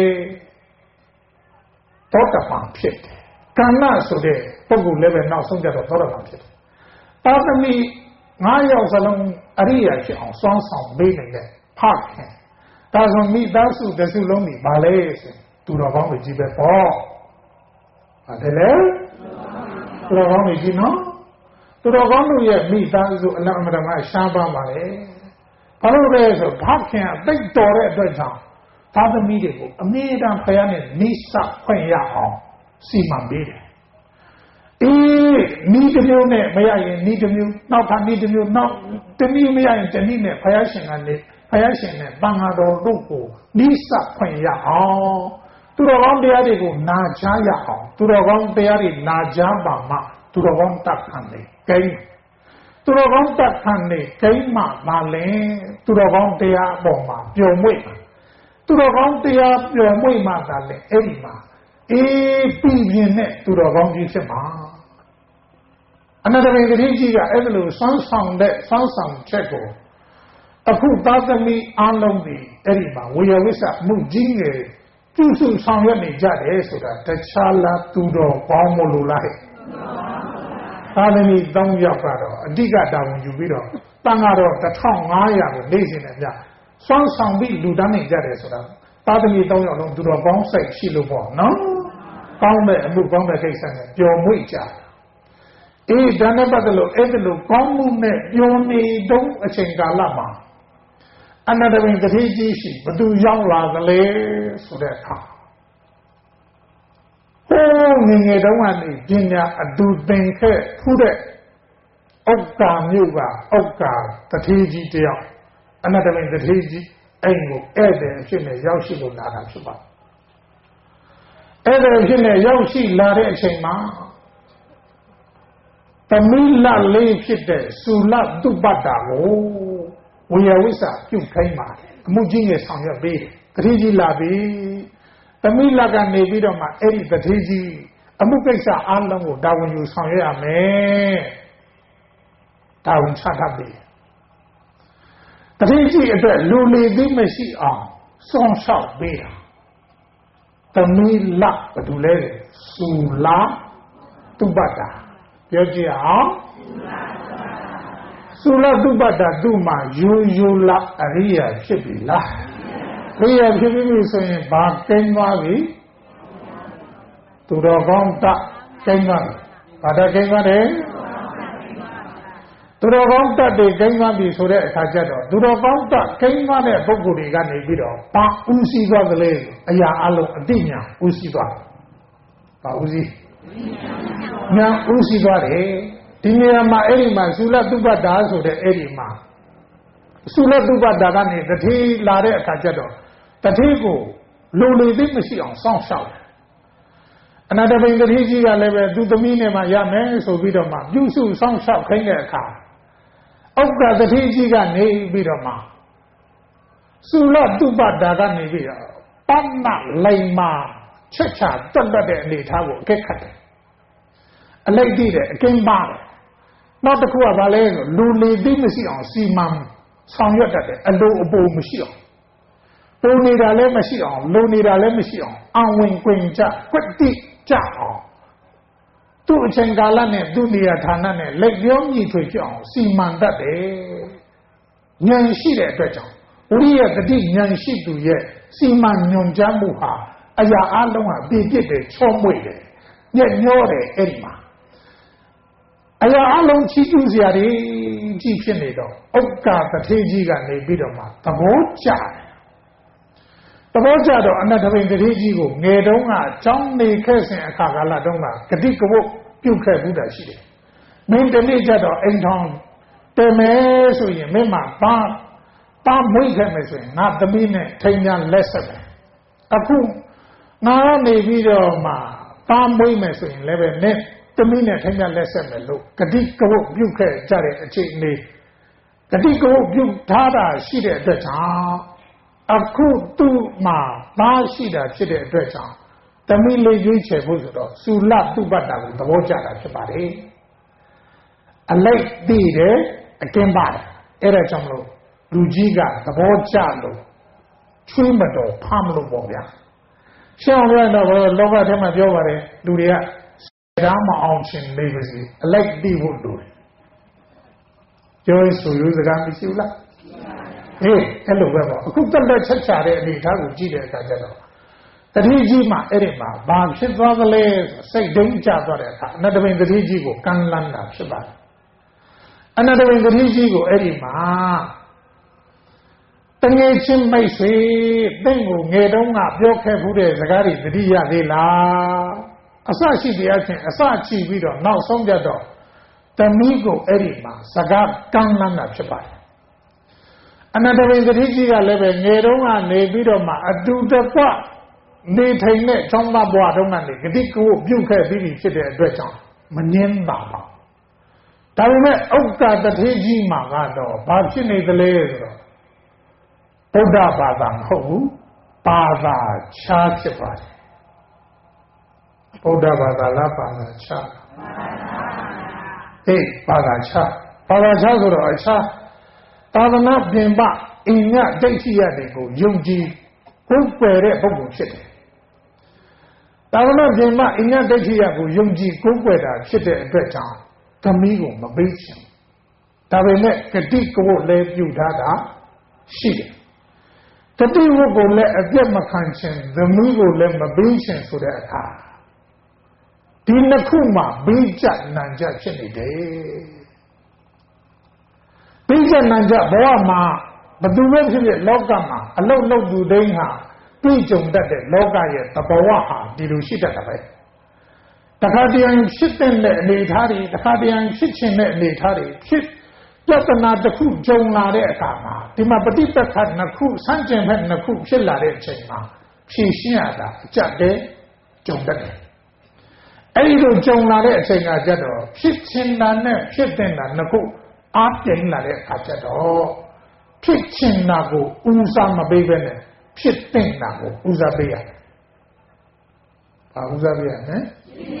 တောတပံဖြစ်တယ်ကဏ္ဍဆိုတဲ့ပုဂ္ဂိုလ်လည်းပဲနောက်ဆုံးကျတော့တောတပံဖြစ်တယ်သာသမီ9ယောက်စလုံးအရိယာဖြစ်အောင်စွမ်းဆောင်ပေးနေတဲ့ဖခင်ဒါဆိုမိသားစုတစ်စုလုံးကြီးဗာလဲဆိုသူတော်ကောင်းတွေကြီးပဲပေါ့ဟုတ်တယ်လေသူတော်ကောင်းတွေကြီးနော်သူတော်ကောင်းတို့ရဲ့မိသားစုအလအမတမရှားပါပါလေဘာလို့လဲဆိုဖခင်ကတိတ်တော်တဲ့အတွက်ကြောင့်သားသမီးတွေကိုအမြဲတမ်းဖခင်နဲ့နိစ္စခွင့်ရအောင်စီမံပေးတယ်နီးတစ်မျိုးနဲ့မရရင်နီးတစ်မျိုးနောက်ထပ်နီးတစ်မျိုးနောက်တနည်းမရရင်တနည်းနဲ့ဘုရားရှင်ကနေဘုရားရှင်နဲ့တန်ဃာတော်တို့ကိုနိစ္စခွင့်ရအောင်သူတော်ကောင်းတရားတွေကိုနာကြားရအောင်သူတော်ကောင်းတရားတွေနာကြားပါမှသူတော်ကောင်းတတ်ခံနေကိန်းသူတော်ကောင်းတတ်ခံနေကိန်းမှမလဲသူတော်ကောင်းတရားအပေါ်မှာပျော်မွေ့သူတော်ကောင်းတရားပျော်မွေ့မှသာလဲအဲ့ဒီမှာပြည်ပြင်းနဲ့သူတော်ကောင်းကြီးဖြစ်မှာအနန္တပင်တတိကြီးကအဲ့ဒါလို့စွမ်းဆောင်ချက်ကိုအခုသာသမီအားလုံးဒီအဲ့ဒီမှာဝေယဝိဆမှုကြီးငယ်ပြုစုဆောင်ရွက်နေကြတယ်ဆိုတာတခြားလားသူတော်ကောင်းမလို့လားသာသမီ3ယောက်ကတော့အဓိကတာဝန်ယူပြီးတော့တန်ကတော့1500ကိုနေစဉ်နဲ့ပြစွမ်းဆောင်ပြီးလူတန်းနေကြတယ်ဆိုတာသာသမီ3ယောက်လုံးသူတော်ကောင်းစိတ်ရှိလို့ပေါ့နော်ကောင်းတဲ့အမှုကောင်းတဲ့ကိစ္စနဲ့ပျော်မွေ့ကြဒါနဲ့ပတ်သက်လို့အဲ့ဒါလို့ကောင်းမှုနဲ့ပျော်နေတုံးအချိန်ကာလမှာအနန္တပင်တတိကြီးရှိဘသူရောက်လာသလဲဆိုတဲ့အခါဟိုးငယ်ငယ်တုန်းကနေပညာအတူသင်ခဲ့ဖူးတဲ့ဥက္ကာမြို့ကဥက္ကာတတိကြီးတယောက်အနန္တပင်တတိကြီးအိမ်ကိုဧည့်သည်အဖြစ်နဲ့ရောက်ရှိလို့လာတာဖြစ်ပါဧည့်သည်အဖြစ်နဲ့ရောက်ရှိလာတဲ့အချိန်မှာသမီးလလေးဖြစ်တဲ့စုလတုပ္ပတ္တာကိုဝေယဝိဆပြုတ်ခိုင်းပါတယ်အမှုကြီးနဲ့ဆောင်ရွက်ပေးတတိကြီးလာပြီသမီးလကနေပြီးတော့မှအဲ့ဒီတတိကြီးအမှုကိစ္စအားလုံးကိုတာဝန်ယူဆောင်ရွက်ရမယ်တာဝန်ချတတ်ပြီတတိကြီးအတွက်လူလေသိမရှိအောင်စောင့်ရှောက်ပေးတာသမီးလဘယ်သူလဲစုလတုပ္ပတ္တာပြောကြည့်အောင်သုလသုပ္ပတ္တသူ့မှာယူလအရိယာဖြစ်ပြီလားအရိယာဖြစ်ပြီဆိုရင်ဘာကိန်းသွားပြီသူတော်ကောင်းတကိန်းသွားပြီဘာတကိန်းသွားတယ်သူတော်ကောင်းတတွေကိန်းသွားပြီဆိုတဲ့အခါကျတော့သူတော်ကောင်းတကိန်းသွားတဲ့ပုဂ္ဂိုလ်တွေကနေပြီးတော့ဘာဥစည်းသွားသလဲအရာအလုံးအတိညာဥစည်းသွားဘာဥစည်းညာဥစည်းသွားတယ်ဒီနေရာမှာအဲ့ဒီမှာသုလသုပ္ပတ္တာဆိုတဲ့အဲ့ဒီမှာသုလသုပ္ပတ္တာကနေတတိလာတဲ့အခါကျတော့တတိကိုလူလေသိမရှိအောင်စောင့်ရှောက်တယ်အနန္တပင်တတိကြီးကလည်းပဲသူသမီးနဲ့မှရမယ်ဆိုပြီးတော့မှပြုစုစောင့်ရှောက်ခိုင်းတဲ့အခါဥက္ကတတိကြီးကနေပြီးတော့မှသုလသုပ္ပတ္တာကနေပြီးတော့ပမ္မလိမ္မာချက်ချတက်တဲ့အနေထားကိုအကဲခတ်တယ်အလိုက်တည်တယ်အကင်းပါတယ်နောက်တစ်ခုကဘာလဲဆိုလူလေသိမရှိအောင်စီမံဆောင်ရွက်တတ်တယ်အလိုအပိုမရှိအောင်ပုံနေတာလည်းမရှိအောင်လုံနေတာလည်းမရှိအောင်အဝင်ကွင်ကြကွက်တိကြအောင်သူ့အချိန်ကာလနဲ့သူ့နေရာဌာနနဲ့လက်ပြောမြည်ထွေဖြစ်အောင်စီမံတတ်တယ်ဉာဏ်ရှိတဲ့အတွက်ကြောင့်ဝိရိယတတိဉာဏ်ရှိသူရဲ့စီမံညွန်ကြားမှုဟာအရာအလုံးဟာပြည့်ပြည့်တယ်ချောမွေ့တယ်ညက်ညောတယ်အဲ့ဒီမှာအရာအလုံးချီးကျူးစရာတွေကြီးဖြစ်နေတော့ဥက္ကာတထေကြီးကနေပြီးတော့မှသဘောကျတယ်သဘောကျတော့အနန္တပင်တထေကြီးကိုငယ်တုန်းကကျောင်းနေခဲ့စဉ်အခါကာလတုန်းကဂတိကဝုတ်ပြုတ်ခဲ့ဘူးတာရှိတယ်မင်းတနေ့ကျတော့အိမ်ထောင်တည်မယ်ဆိုရင်မင်းမှာပါမွေးခဲ့မယ်ဆိုရင်ငါသမီးနဲ့ထိန်ညာလက်ဆက်မယ်အခုငါနေပြီးတော့မှပါမွေးမယ်ဆိုရင်လည်းပဲနဲ့သမီးနဲ့ထိန်ညာလက်ဆက်မယ်လို့ဂတိကဝုတ်ပြုတ်ခဲ့ကြတဲ့အချိန်လေးဂတိကဝုတ်ပြုတ်ထားတာရှိတဲ့အတွက်ကြောင့်အခုသူ့မှာသားရှိတာဖြစ်တဲ့အတွက်ကြောင့်သမီးလေးရွေးချယ်ဖို့ဆိုတော့သုလသုပ္ပတ္တာကိုသဘောကျတာဖြစ်ပါတယ်အလိုက်တည်တယ်အကင်းပါတယ်အဲ့ဒါကြောင့်မလို့လူကြီးကသဘောကျလို့ချွေးမတော်ဖမ်းလို့ပေါ့ဗျာရှင်းအောင်ပြောတော့လောကထဲမှာပြောပါတယ်လူတွေကဒါမအောင်ရှင်နေပါစေအလိုက်တည်ဖို့လိုတယ်ပြောဆိုရိုးစကားမရှိဘူးလားအဲ့လိုပဲပေါ့အခုတက်လက်ချက်ချတဲ့အနေအထားကိုကြည့်တဲ့အခါကျတော့တတိကြီးမှာအဲ့ဒီမှာဘာဖြစ်သွားသလဲစိတ်ဒိန်းကျသွားတဲ့အခါအနတ္တပင်တတိကြီးကိုကမ်းလှမ်းတာဖြစ်ပါတယ်အနတ္တပင်တတိကြီးကိုအဲ့ဒီမှာတငယ်ချင်းမိတ်ဆွေတင့်ကိုငယ်တုန်းကပြောခဲ့မှုတဲ့စကားတွေတတိရသေးလားအစရှိတရားချင်းအစချီပြီးတော့နောက်ဆုံးကြတော့တမီးကိုအဲ့ဒီမှာစကားကမ်းလှမ်းတာဖြစ်ပါတယ်အနန္တပင်တတိကြီးကလည်းပဲငယ်တုန်းကနေပြီးတော့မှအတူတကွနေထိုင်တဲ့ကျောင်းသားဘဝတုန်းကနေဂတိကိုပြုတ်ခဲ့ပြီးဖြစ်တဲ့အတွက်ကြောင့်မငင်းပါဘူးဒါပေမဲ့ဥက္ကတတိကြီးမှာကတော့ဘာဖြစ်နေသလဲဆိုတော့ဗုဒ္ဓဘာသာမဟုတ်ဘူးဘာသာခြားဖြစ်ပါတယ်ဗုဒ္ဓဘာသာလားဘာသာခြားဘာသာခြားဆိုတော့အခြားသာသနာပြင်ပအင်္ဂဒိဋ္ဌိရတွေကိုယုံကြည်ကိုယ်ွယ်တဲ့ပုဂ္ဂိုလ်ဖြစ်တယ်သာသနာပြင်ပအင်္ဂဒိဋ္ဌိရကိုယုံကြည်ကိုယ်ွယ်တာဖြစ်တဲ့အတွက်ကြောင့်သမီးကိုမပေးချင်ဒါပေမဲ့ဂတိကဝတ်လည်းပြုထားတာရှိတယ်ဂတိဝတ်ကိုလည်းအပြတ်မခံချင်သမီးကိုလည်းမပေးချင်ဆိုတဲ့အခါဒီနှစ်ခုမှဘေးကျနံကျဖြစ်နေတယ်ဘေးကျနံကျဘဝမှာဘသူပဲဖြစ်ဖြစ်လောကမှာအလုတ်လုတ်သူတိုင်းဟာပြည်ကြုံတတ်တဲ့လောကရဲ့သဘောဝဟာဒီလိုရှိတတ်တာပဲတခါတရံဖြစ်တဲ့အနေထားတွေတခါတရံဖြစ်ခြင်းတဲ့အနေထားတွေဖြစ်ပြဿနာတစ်ခုကြုံလာတဲ့အခါမှာဒီမှာပฏิပက္ခနှစ်ခုဆန့်ကျင်ဘက်နှစ်ခုဖြစ်လာတဲ့အချိန်မှာဖြေရှင်းရတာအကျတဲ့ကြုံတတ်တယ်အဲ့ဒီလိုကြုံလာတဲ့အချိန်ကကြတော့ဖြစ်ခြင်းတာနဲ့ဖြစ်တဲ့တာနှစ်ခုအားပြိုင်လာတဲ့အခါကျတော့ဖြစ်ခြင်းတာကိုဦးစားမပေးဘဲနဲ့ဖြစ်တဲ့တာကိုဦးစားပေးရတယ်။ဘာဦးစားပေးရလဲ။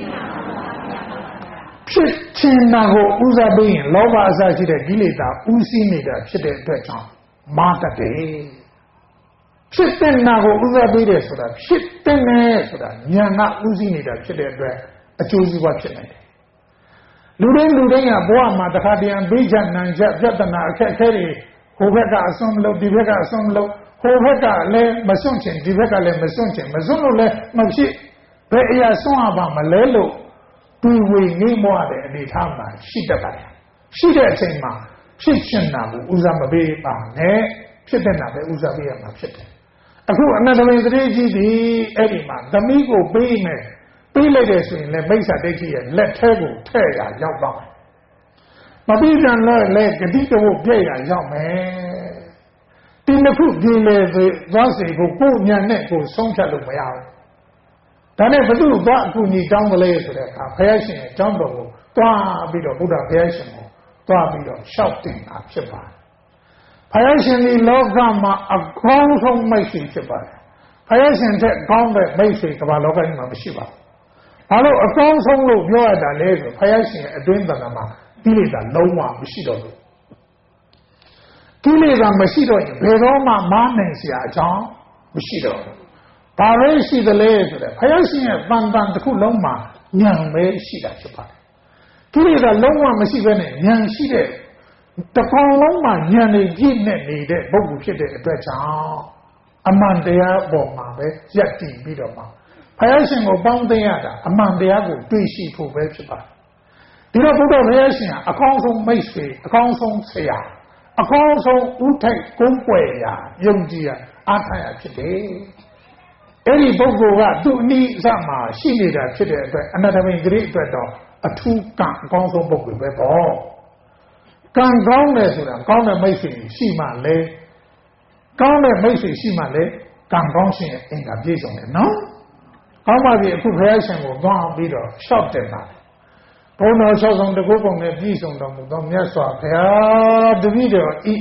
ဖြစ်ခြင်းတာကိုဦးစားပေးရင်လောဘအစရှိတဲ့ကိလေသာဦးစီးနေတာဖြစ်တဲ့အတွက်ကြောင့်မာတတ်တယ်။ဖြစ်တဲ့တာကိုဦးစားပေးတယ်ဆိုတာဖြစ်တဲ့နဲ့ဆိုတာဉာဏ်ကဦးစီးနေတာဖြစ်တဲ့အတွက်အကျိုးစီးပွားဖြစ်နိုင်တယ်လူတိုင်းကဘဝမှာတစ်ခါတည်းဘေးချနံကျပြဿနာအခက်အခဲတွေဟိုဘက်ကအစွန်းမလို့ဒီဘက်ကအစွန်းမလို့ဟိုဘက်ကလည်းမစွန့်ချင်ဒီဘက်ကလည်းမစွန့်ချင်မစွန့်လို့လည်းမဖြစ်ဘယ်အရာစွန့်ရပါမလဲလို့ဒီဝေငိမ့်မွားတဲ့အနေထားမှာရှိတတ်ပါတယ်ရှိတဲ့အချိန်မှာဖြစ်ချင်တာကိုဦးစားမပေးပါနဲ့ဖြစ်တဲ့နာပဲဦးစားပေးရမှာဖြစ်တယ်အခုအနန္တမင်းသတိကြီးသည်အဲ့ဒီမှာသမီးကိုပေးမယ်ပေးလိုက်တဲ့ဆိုရင်လည်းမိစ္ဆာဒိဋ္ဌိရဲ့လက်ထဲကိုထည့်ရရောက်တော့မယ်မပြီးပြန်တော့လည်းဂတိကဝတ်ပြည့်ရရောက်မယ်ဒီနှစ်ခုဒီလေသွားစီကိုကိုယ်ဉာဏ်နဲ့ကိုဆုံးဖြတ်လို့မရဘူးဒါနဲ့ဘုသူ့သွားအကူအညီတောင်းကလေးဆိုတဲ့အခါဘုရားရှင်ရဲ့တောင်းတော်ကိုတွားပြီးတော့ဘုရားဘုရားရှင်ကိုတွားပြီးတော့ရှောက်တင်တာဖြစ်ပါတယ်ဘုရားရှင်ဒီလောကမှာအကောင်းဆုံးမိတ်ဆွေဖြစ်ပါတယ်ဘုရားရှင်တဲ့ကောင်းတဲ့မိတ်ဆွေကမ္ဘာလောကကြီးမှာမရှိပါဘူးဘာလို့အကောင်းဆုံးလို့ပြောရတာလဲဆိုဘုရားရှင်အတွင်းတဏ္ဍာမှာကိလေသာလုံးဝမရှိတော့ဘူးကိလေသာမရှိတော့ရင်ဘယ်တော့မှမားနိုင်စရာအကြောင်းမရှိတော့ဘူးဘာပဲရှိသလဲဆိုတော့ဘုရားရှင်ရဲ့တန်တန်တစ်ခုလုံးမှာဉာဏ်ပဲရှိတာဖြစ်ပါတယ်ကိလေသာလုံးဝမရှိဘဲနဲ့ဉာဏ်ရှိတဲ့တစ်ကောင်လုံးမှာဉာဏ်နဲ့ပြည့်နဲ့နေတဲ့ပုဂ္ဂိုလ်ဖြစ်တဲ့အတွက်ကြောင့်အမှန်တရားပေါ်မှာပဲယက်တည်ပြီးတော့မှဘုရားရှင်ကိုပေါင်းသိရတာအမှန်တရားကိုတွေ့ရှိဖို့ပဲဖြစ်ပါတယ်ဒီတော့ဘုရားဘုရားရှင်ကအကောင်းဆုံးမိတ်ဆွေအကောင်းဆုံးဆရာအကောင်းဆုံးဥထိုက်ကုန်းွယ်ရာယုံကြည်ရာအားထားရာဖြစ်တယ်အဲ့ဒီပုဂ္ဂိုလ်ကသူ့အနည်းအစမှာရှိနေတာဖြစ်တဲ့အတွက်အနတ္တမိန်ဂရိအတွက်တော့အထူးကံအကောင်းဆုံးပုဂ္ဂိုလ်ပဲပေါ့ကံကောင်းတယ်ဆိုတာကောင်းတဲ့မိတ်ဆွေရှိမှလဲကောင်းတဲ့မိတ်ဆွေရှိမှလဲကံကောင်းခြင်းရဲ့အင်္ဂါပြည့်စုံတယ်နော်ကောင်းပါပြီအခုဘုရားရှင်ကိုသွားပြီးတော့ရှောက်တယ်ပါဘုံတော်ဆောက်ဆောင်တကုတ်ပုံနဲ့ပြည့်စုံတော်မူသောမြတ်စွာဘုရားတပည့်တော်ဤ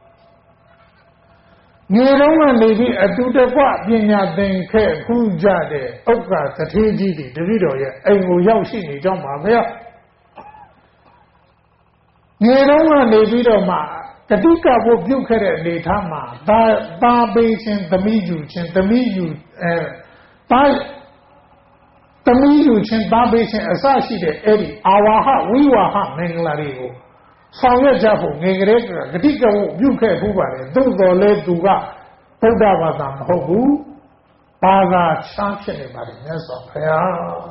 ငယ်တုန်းကနေပြီးအတူတကွပညာသင်ခဲ့ခုကြတဲ့ဥက္ကာသထေကြီးတွေတပည့်တော်ရဲ့အိမ်ကိုရောက်ရှိနေကြောင်းပါဗျာငယ်တုန်းကနေပြီးတော့မှကတိကဘုပြုတ်ခဲ့တဲ့အနေထားမှာသာပေးခြင်းသမီးယူခြင်းသမီးယူသမီးယူခြင်းသားပေးခြင်းအစရှိတဲ့အဲ့ဒီအာဝါဟဝိဝါဟမင်္ဂလာတွေကိုဆောင်ရွက်ကြဖို့ငယ်ကလေးကဂတိကဝတ်ပြုခဲ့ဘူးပါတယ်သို့တော်လည်းသူကဗုဒ္ဓဘာသာမဟုတ်ဘူးဘာသာချမ်းဖြစ်နေပါတယ်မြတ်စွာဘုရား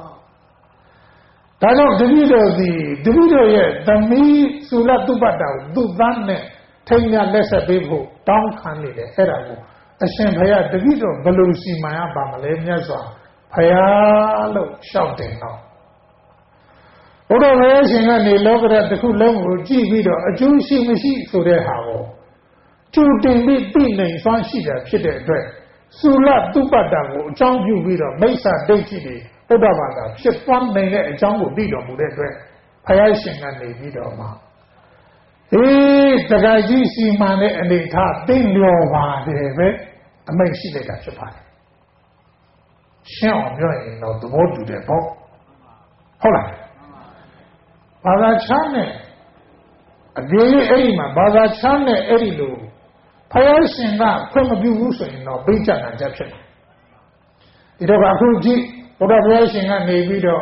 ဒါကြောင့်တပည့်တော်ရဲ့သမီးသုလတုပ္ပတ္တကိုသူ့သားနဲ့ထိန်းရလက်ဆက်ပေးဖို့တောင်းခံနေတယ်အဲ့ဒါကိုအရှင်ဘုရားတပည့်တော်ဘယ်လိုစီမံရပါမလဲမြတ်စွာဘုရားလို့လျှောက်တယ်တော့ဘုရားဘုရားရှင်ကနေလောကရတစ်ခုလုံးကိုကြည့်ပြီးတော့အကျိုးရှိမရှိဆိုတဲ့ဟာကိုကျူတင်ပြီးသိနိုင်စွမ်းရှိတာဖြစ်တဲ့အတွက်သုလတုပ္ပတ္တကိုအကြောင်းပြုပြီးတော့မိစ္ဆာဒိဋ္ဌိတွေဘုဒ္ဓဘာသာဖြစ်ပွားနိုင်တဲ့အကြောင်းကိုသိတော်မူတဲ့အတွက်ဘုရားရှင်ကနေပြီးတော့မှတခါကြီးစီမံတဲ့အနေထားသိလျော်ပါတယ်ပဲအမိန့်ရှိလိုက်တာဖြစ်ပါတယ်ရှင်းအောင်ပြောရင်တော့သဘောတူတယ်ပေါ့ဟုတ်လားဘာသာခြားနဲ့အပြေးအဲ့ဒီမှာဘာသာခြားနဲ့အဲ့ဒီလိုဖယားရှင်ကခွင့်မပြုဘူးဆိုရင်တော့ပြိဿနာချက်ဖြစ်တယ်ဒီတော့အခုကြည့်ဘုရားဘုရားရှင်ကနေပြီးတော့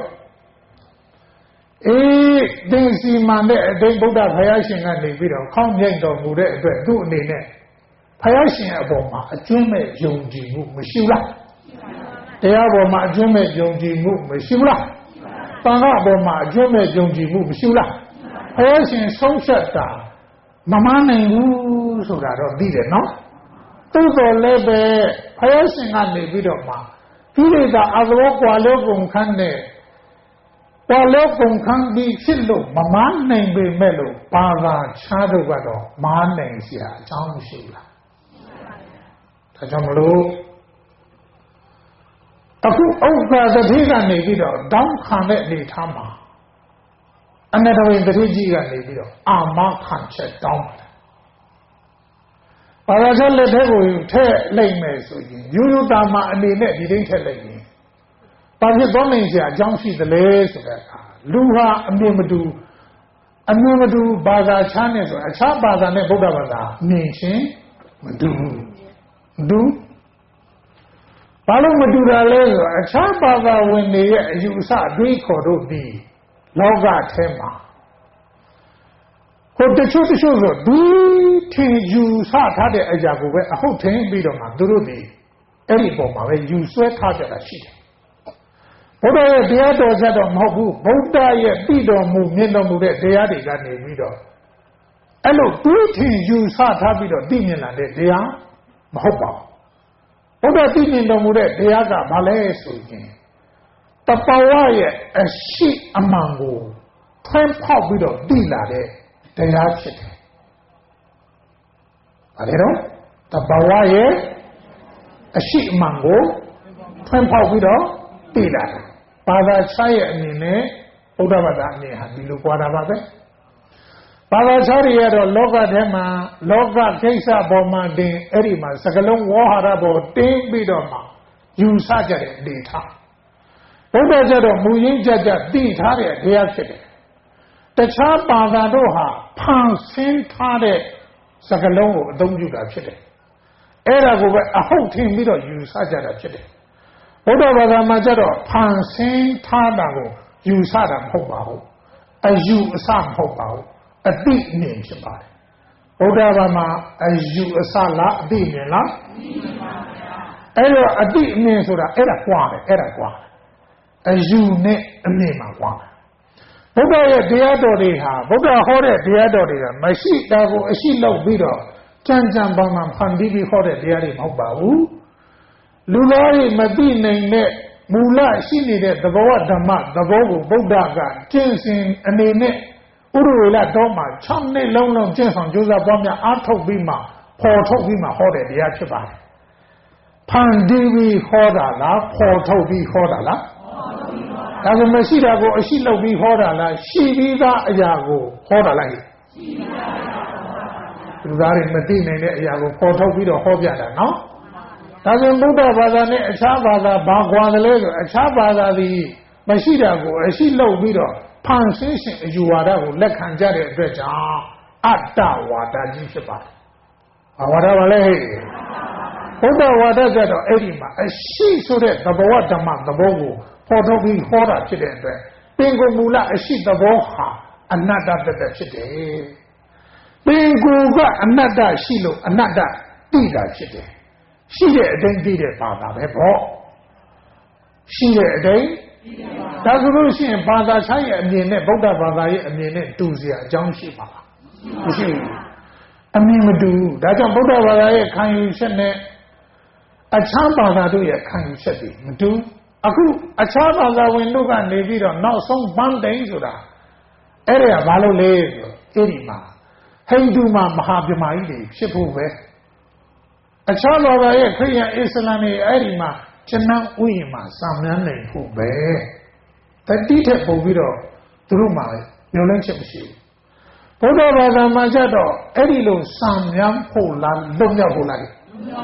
သင်စီမံတဲ့အတိတ်ဗုဒ္ဓဘုရားရှင်ကနေပြီးတော့ခေါင်းမြိုက်တော်မူတဲ့အတွက်သူ့အနေနဲ့ဘုရားရှင်အပေါ်မှာအကျွမ်းမဲ့ယုံကြည်မှုမရှိဘူးလားတရားပေါ်မှာအကျွမ်းမဲ့ယုံကြည်မှုမရှိဘူးလားတန်ခါအပေါ်မှာအကျွမ်းမဲ့ယုံကြည်မှုမရှိဘူးလားဘုရားရှင်ဆုံးဖြတ်တာမမနိုင်ဘူးဆိုတာတော့သိတယ်နော်သို့တော်လည်းပဲဘုရားရှင်ကနေပြီးတော့မှဒီလေသာအသောကွာလောကုန်ခန်းနဲ့ကွာလောကုန်ခန်းပြီးဖြစ်လို့မမနိုင်ပေမဲ့လို့ဘာသာခြားတော့ကတော့မားနိုင်เสียအကြောင်းမရှိဘူးလားဒါကြောင့်မလို့အခုဥက္ကာသတိကနေပြီးတော့တောင်းခံတဲ့အနေထားမှာအနတဝိတတိကြီးကနေပြီးတော့အာမခံချက်တောင်းတယ်ဘာသာချက်လက်ထဲကိုထည့်လိုက်မယ်ဆိုရင်ယူယူတာမှာအနေနဲ့ဒီတိုင်းထည့်လိုက်ရင်ဘာဖြစ်သွားနိုင်စရာအကြောင်းရှိသလဲဆိုတဲ့အခါလူဟာအမြင်မတူဘာသာခြားနဲ့ဆိုအခြားဘာသာနဲ့ဗုဒ္ဓဘာသာမြင်ချင်းမတူဘာလို့မတူတာလဲဆိုတော့အခြားဘာသာဝင်တွေရဲ့အယူအဆအတွေးခေါ်တို့ဒီလောကထဲမှာဟိုတချို့ဆိုဒီထင်ယူဆထားတဲ့အရာကိုပဲအဟုတ်ထင်ပြီးတော့မှသူတို့ဒီအဲ့ဒီပုံမှာပဲယူဆွဲထားကြတာရှိတယ်ဘုရားရဲ့တရားတော်ချက်တော့မဟုတ်ဘူးဗုဒ္ဓရဲ့တည်တော်မူမြင်တော်မူတဲ့တရားတွေကနေပြီးတော့အဲ့လိုတွေးထင်ယူဆထားပြီးတော့သိမြင်လာတဲ့တရားမဟုတ်ပါဘူးဘုရားသိမြင်တော်မူတဲ့တရားကဘာလဲဆိုရင်တပဝရဲ့အရှိအမှန်ကိုထွန်းဖောက်ပြီးတော့သိလာတဲ့တရားဖြစ်တယ်။ဘာလဲတော့တပဝရဲ့အရှိအမှန်ကိုထွန်းဖောက်ပြီးတော့သိလာတယ်။ဘာသာခြားရဲ့အနေနဲ့ဘုရားဘာသာအနေဟာဒီလိုကြွားတာပါပဲ။ဘာသာခြားတွေကတော့လောကထဲမှာလောကကိစ္စပေါ်မှာတင်အဲ့ဒီမှာစကလုံးဝေါဟာရပေါ်တင်းပြီးတော့မှယူဆကြတဲ့အနေထားဘုရားကျတော့မူရင်းကြသိထားတဲ့တရားဖြစ်တယ်တခြားဘာသာတို့ဟာဖန်ဆင်းထားတဲ့စကလုံးကိုအသုံးပြုတာဖြစ်တယ်အဲ့ဒါကိုပဲအဟုတ်ထင်ပြီးတော့ယူဆကြတာဖြစ်တယ်ဘုရားဘာသာမှာကျတော့ဖန်ဆင်းထားတာကိုယူဆတာမဟုတ်ပါဘူးအယူအဆမဟုတ်ပါဘူးအသိအမြင်ဖြစ်ပါတယ်ဘုရားဘာမှာအယူအဆလားအသိအမြင်လားအဲ့တော့အသိအမြင်ဆိုတာအဲ့ဒါကွာတယ်အယူနဲ့အမြင်မှာကွာဘုရားရဲ့တရားတော်တွေဟာဘုရားဟောတဲ့တရားတော်တွေကမရှိတာကိုအရှိလောက်ပြီးတော့ကြံပန်းဖန်တီးပြီးဟောတဲ့တရားတွေမဟုတ်ပါဘူးလူသားတွေမသိနိုင်တဲ့မူလရှိနေတဲ့သဘောဓမ္မသဘောကိုဗုဒ္ဓကကျင့်စဉ်အနေနဲ့ဥရဝေလတော်မှာ6နှစ်လုံးကျင့်ဆောင်ကြိုးစားပွားများအားထုတ်ပြီးမှပေါ်ထုတ်ပြီးမှဟောတဲ့တရားဖြစ်ပါတယ်ဖန်တီးပြီးဟောတာလားပေါ်ထုတ်ပြီးဟောတာလားဒါဆိုမရှိတာကိုအရှိလောက်ပြီးဟောတာလားရှိပြီးသားအရာကိုဟောတာလားရှိပြီးသားအရာကိုဟောတာလူသားတွေမသိနိုင်တဲ့အရာကိုပေါ်ထုတ်ပြီးတော့ဟောပြတာနော်ဒါဆိုဗုဒ္ဓဘာသာနဲ့အခြားဘာသာဘာကွာတယ်လဲဆိုအခြားဘာသာသည်မရှိတာကိုအရှိလောက်ပြီးတော့ဖန်ဆင်းရှင်အယူဝါဒကိုလက်ခံကြတဲ့အတွက်ကြောင့်အတ္တဝါဒကြီးဖြစ်ပါတယ်။ဘာဝါဒပါလဲဟဲ့။ဘုဒ္ဓဝါဒကြတော့အဲ့ဒီမှာအရှိဆိုတဲ့သဘောဓမ္မသဘောကိုပေါ်ထုတ်ပြီးဟောတာဖြစ်တဲ့အတွက်ပင်ကိုမူလအရှိသဘောဟာအနတ္တတတ်ဖြစ်တယ်။ပင်ကိုကအနတ္တရှိလို့အနတ္တသိတာဖြစ်တယ်။ရှိတဲ့အတိုင်းသိတဲ့ဘာသာပဲပေါ့။ရှိတဲ့အတိုင်းဒါဆိုလို့ရှိရင်ဘာသာခြားရဲ့အမြင်နဲ့ဗုဒ္ဓဘာသာရဲ့အမြင်နဲ့တူစရာအကြောင်းရှိပါလားမရှိဘူးအမြင်မတူဘူးဒါကြောင့်ဗုဒ္ဓဘာသာရဲ့ခံယူချက်နဲ့အခြားဘာသာတို့ရဲ့ခံယူချက်တွေမတူအခုအခြားဘာသာဝင်တို့ကနေပြီးတော့နောက်ဆုံးပန်းတိန်ဆိုတာအဲ့ဒါကဘာလို့လဲဆိုအဲ့ဒီမှာဟိန္ဒူမှာမဟာဗြဟ္မာကြီးတွေဖြစ်ဖို့ပဲအခြားဘာသာရဲ့ခရစ်ယာန်အစ္စလာမ်တွေအဲ့ဒီမှာကျွန်တော်ဥယျာဉ်မှာစာမြန်းနိုင်ဖို့ပဲတတိထက်ပုံပြီးတော့သူတို့မှာညှို့လင့်ချက်မရှိဘူးဘုရားဘာသာမှာကျတော့အဲ့ဒီလိုစာမြန်းဖို့လားလွတ်မြောက်ဖို့လား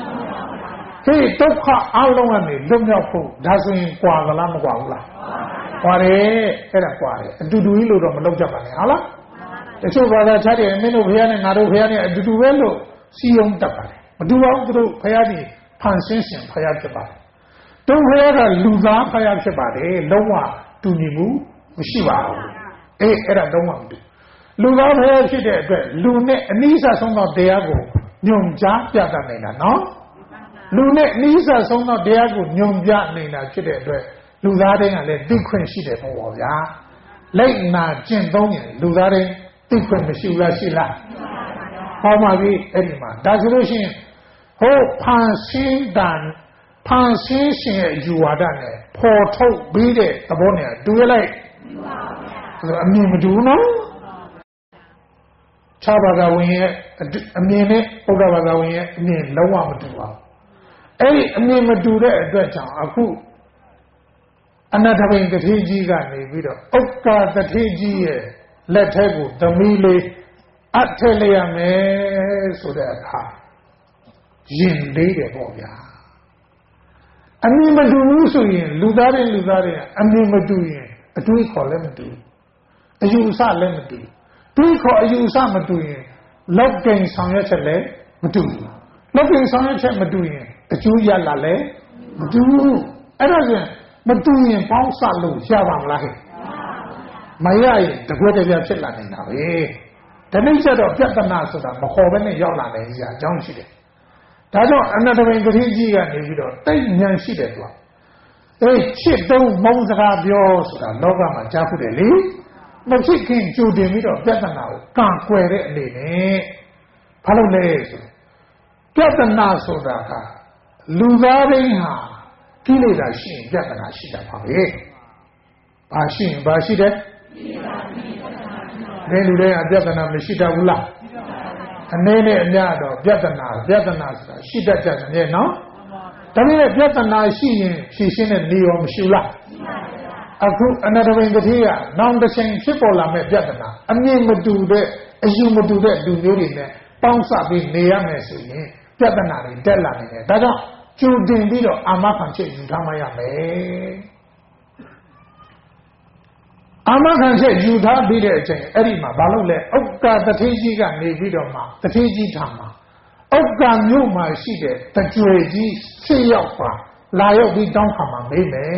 ဟေးဒုက္ခအလုံးကနေလွတ်မြောက်ဖို့ဒါဆိုရင်ကြွာကလားမကြွာဘူးလားကွာတယ်အဲ့ဒါကွာတယ်အတူတူကြီးလို့တော့မလုပ်ကြပါနဲ့ဟုတ်လားတချို့ဘာသာခြားတယ်မင်းတို့ဖះနဲ့ငါတို့ဖះနဲ့အတူတူပဲလို့စီယုံတတ်ပါတယ်မတူအောင်သူတို့ဖះကြီးဖန်ဆင်းရှင်ဖះဖြစ်ပါတယ်တုံးဖះကလူသားဖះဖြစ်ပါတယ်လုံးဝတူညီမှုမရှိပါဘူးအဲ့ဒါလုံးဝမတူလူသားဖះဖြစ်တဲ့အတွက်လူနဲ့အနိစ္စဆုံးသောတရားကိုညွန်ကြားပြတတ်နေတာနော်လူနဲ့အနိစ္စဆုံးသောတရားကိုညွန်ပြနေတာဖြစ်တဲ့အတွက်လူသားတိုင်းကလည်းသိခွင့်ရှိတယ်ပေါ့ဗျာလိုက်နာကျင့်သုံးရင်လူသားတိုင်းသိခွင့်မရှိလားရှိလားဟောပါပြီအဲ့ဒီမှာဒါဆိုလို့ရှိရင်ဟိုဖန်ဆင်းရှင်ရဲ့ယူဝါဒနဲ့ပေါ်ထုတ်ပြီးတဲ့သဘောနဲ့တူရလိုက်အမြင်မတူနော်ခြားဘာသာဝင်ရဲ့အမြင်နဲ့ဘုရားဘာသာဝင်ရဲ့အမြင်လုံးဝမတူပါဘူးအဲ့ဒီအမြင်မတူတဲ့အတွက်ကြောင့်အခုအနတ္တဘိန်တထေးကြီးကနေပြီးတော့ဥက္ကာတထေးကြီးရဲ့လက်ထက်ကိုသမီးလေးအထက်လိုက်ရမယ်ဆိုတဲ့အခါရင်လေးတယ်ပေါ့ဗျာအမြင်မတူဘူးဆိုရင်လူသားတွေအမြင်မတူရင်အတွေးခေါ်လည်းမတူအယူအဆလည်းမတူတွေးခေါ်အယူအဆမတူရင်လောက်ကိန်းဆောင်ရွက်ချက်လည်းမတူဘူးလောက်ကိန်းဆောင်ရွက်ချက်မတူရင်အကျိုးရလာလည်းမတူဘူးအဲ့ဒါဆိုရင်မတူရင်ပေါင်းစလို့ရပါမလားဟဲ့မရရင်တကွဲတပြားဖြစ်လာနေတာပဲဒီနေ့ကျတော့ပြဿနာဆိုတာမခေါ်ဘဲနဲ့ရောက်လာတယ်ကြီးအကြောင်းရှိတယ်ဒါကြောင့်အနတ္တဘိန်ကတိကြီးကနေပြီးတော့တိတ်ဉာဏ်ရှိတယ်သူကချစ်တုံးမုန်းစကားပြောဆိုတာလောကမှာကြားဖို့တယ်လေမဖြစ်ခင်ကြိုတင်ပြီးတော့ပြဿနာကိုကန့်ကွယ်တဲ့အနေနဲ့ဘာလို့လဲဆိုပြဿနာဆိုတာကလူသားရင်းဟာကိလေသာရှိရင်ပြဿနာရှိတာပါပဲဘာရှိရင်ဘာရှိတယ်ဘယ်လူတွေကပြဿနာမရှိတတ်ဘူးလားအနေနဲ့အများတော့ပြဿနာဆိုတာရှိတတ်ကြတယ်နော်ဒါပေမဲ့ပြဿနာရှိရင်ဖြေရှင်းတဲ့နေရောမရှိလားအခုအနတ္တဘိန်ကတိကနောင်တစ်ချိန်ဖြစ်ပေါ်လာမဲ့ပြဿနာအမြင်မတူတဲ့အယူမတူတဲ့လူမျိုးတွေနဲ့ပေါင်းစပ်ပြီးနေရမယ်ဆိုရင်ပြဿနာတွေတက်လာနေတယ်ဒါကြောင့်ကျူတင်ပြီးတော့အာမခံချက်ယူထားမှရမယ်အာမခံချက်ယူထားပြီးတဲ့အချိန်အဲ့ဒီမှာဘာလို့လဲဥက္ကာတထေးကြီးကနေပြီးတော့မှတထေးကြီးထားမှာဥက္ကာမြို့မှာရှိတဲ့တကြွယ်ကြီး6ယောက်ပါလာရောက်ပြီးတောင်းခံမှာမေးမယ်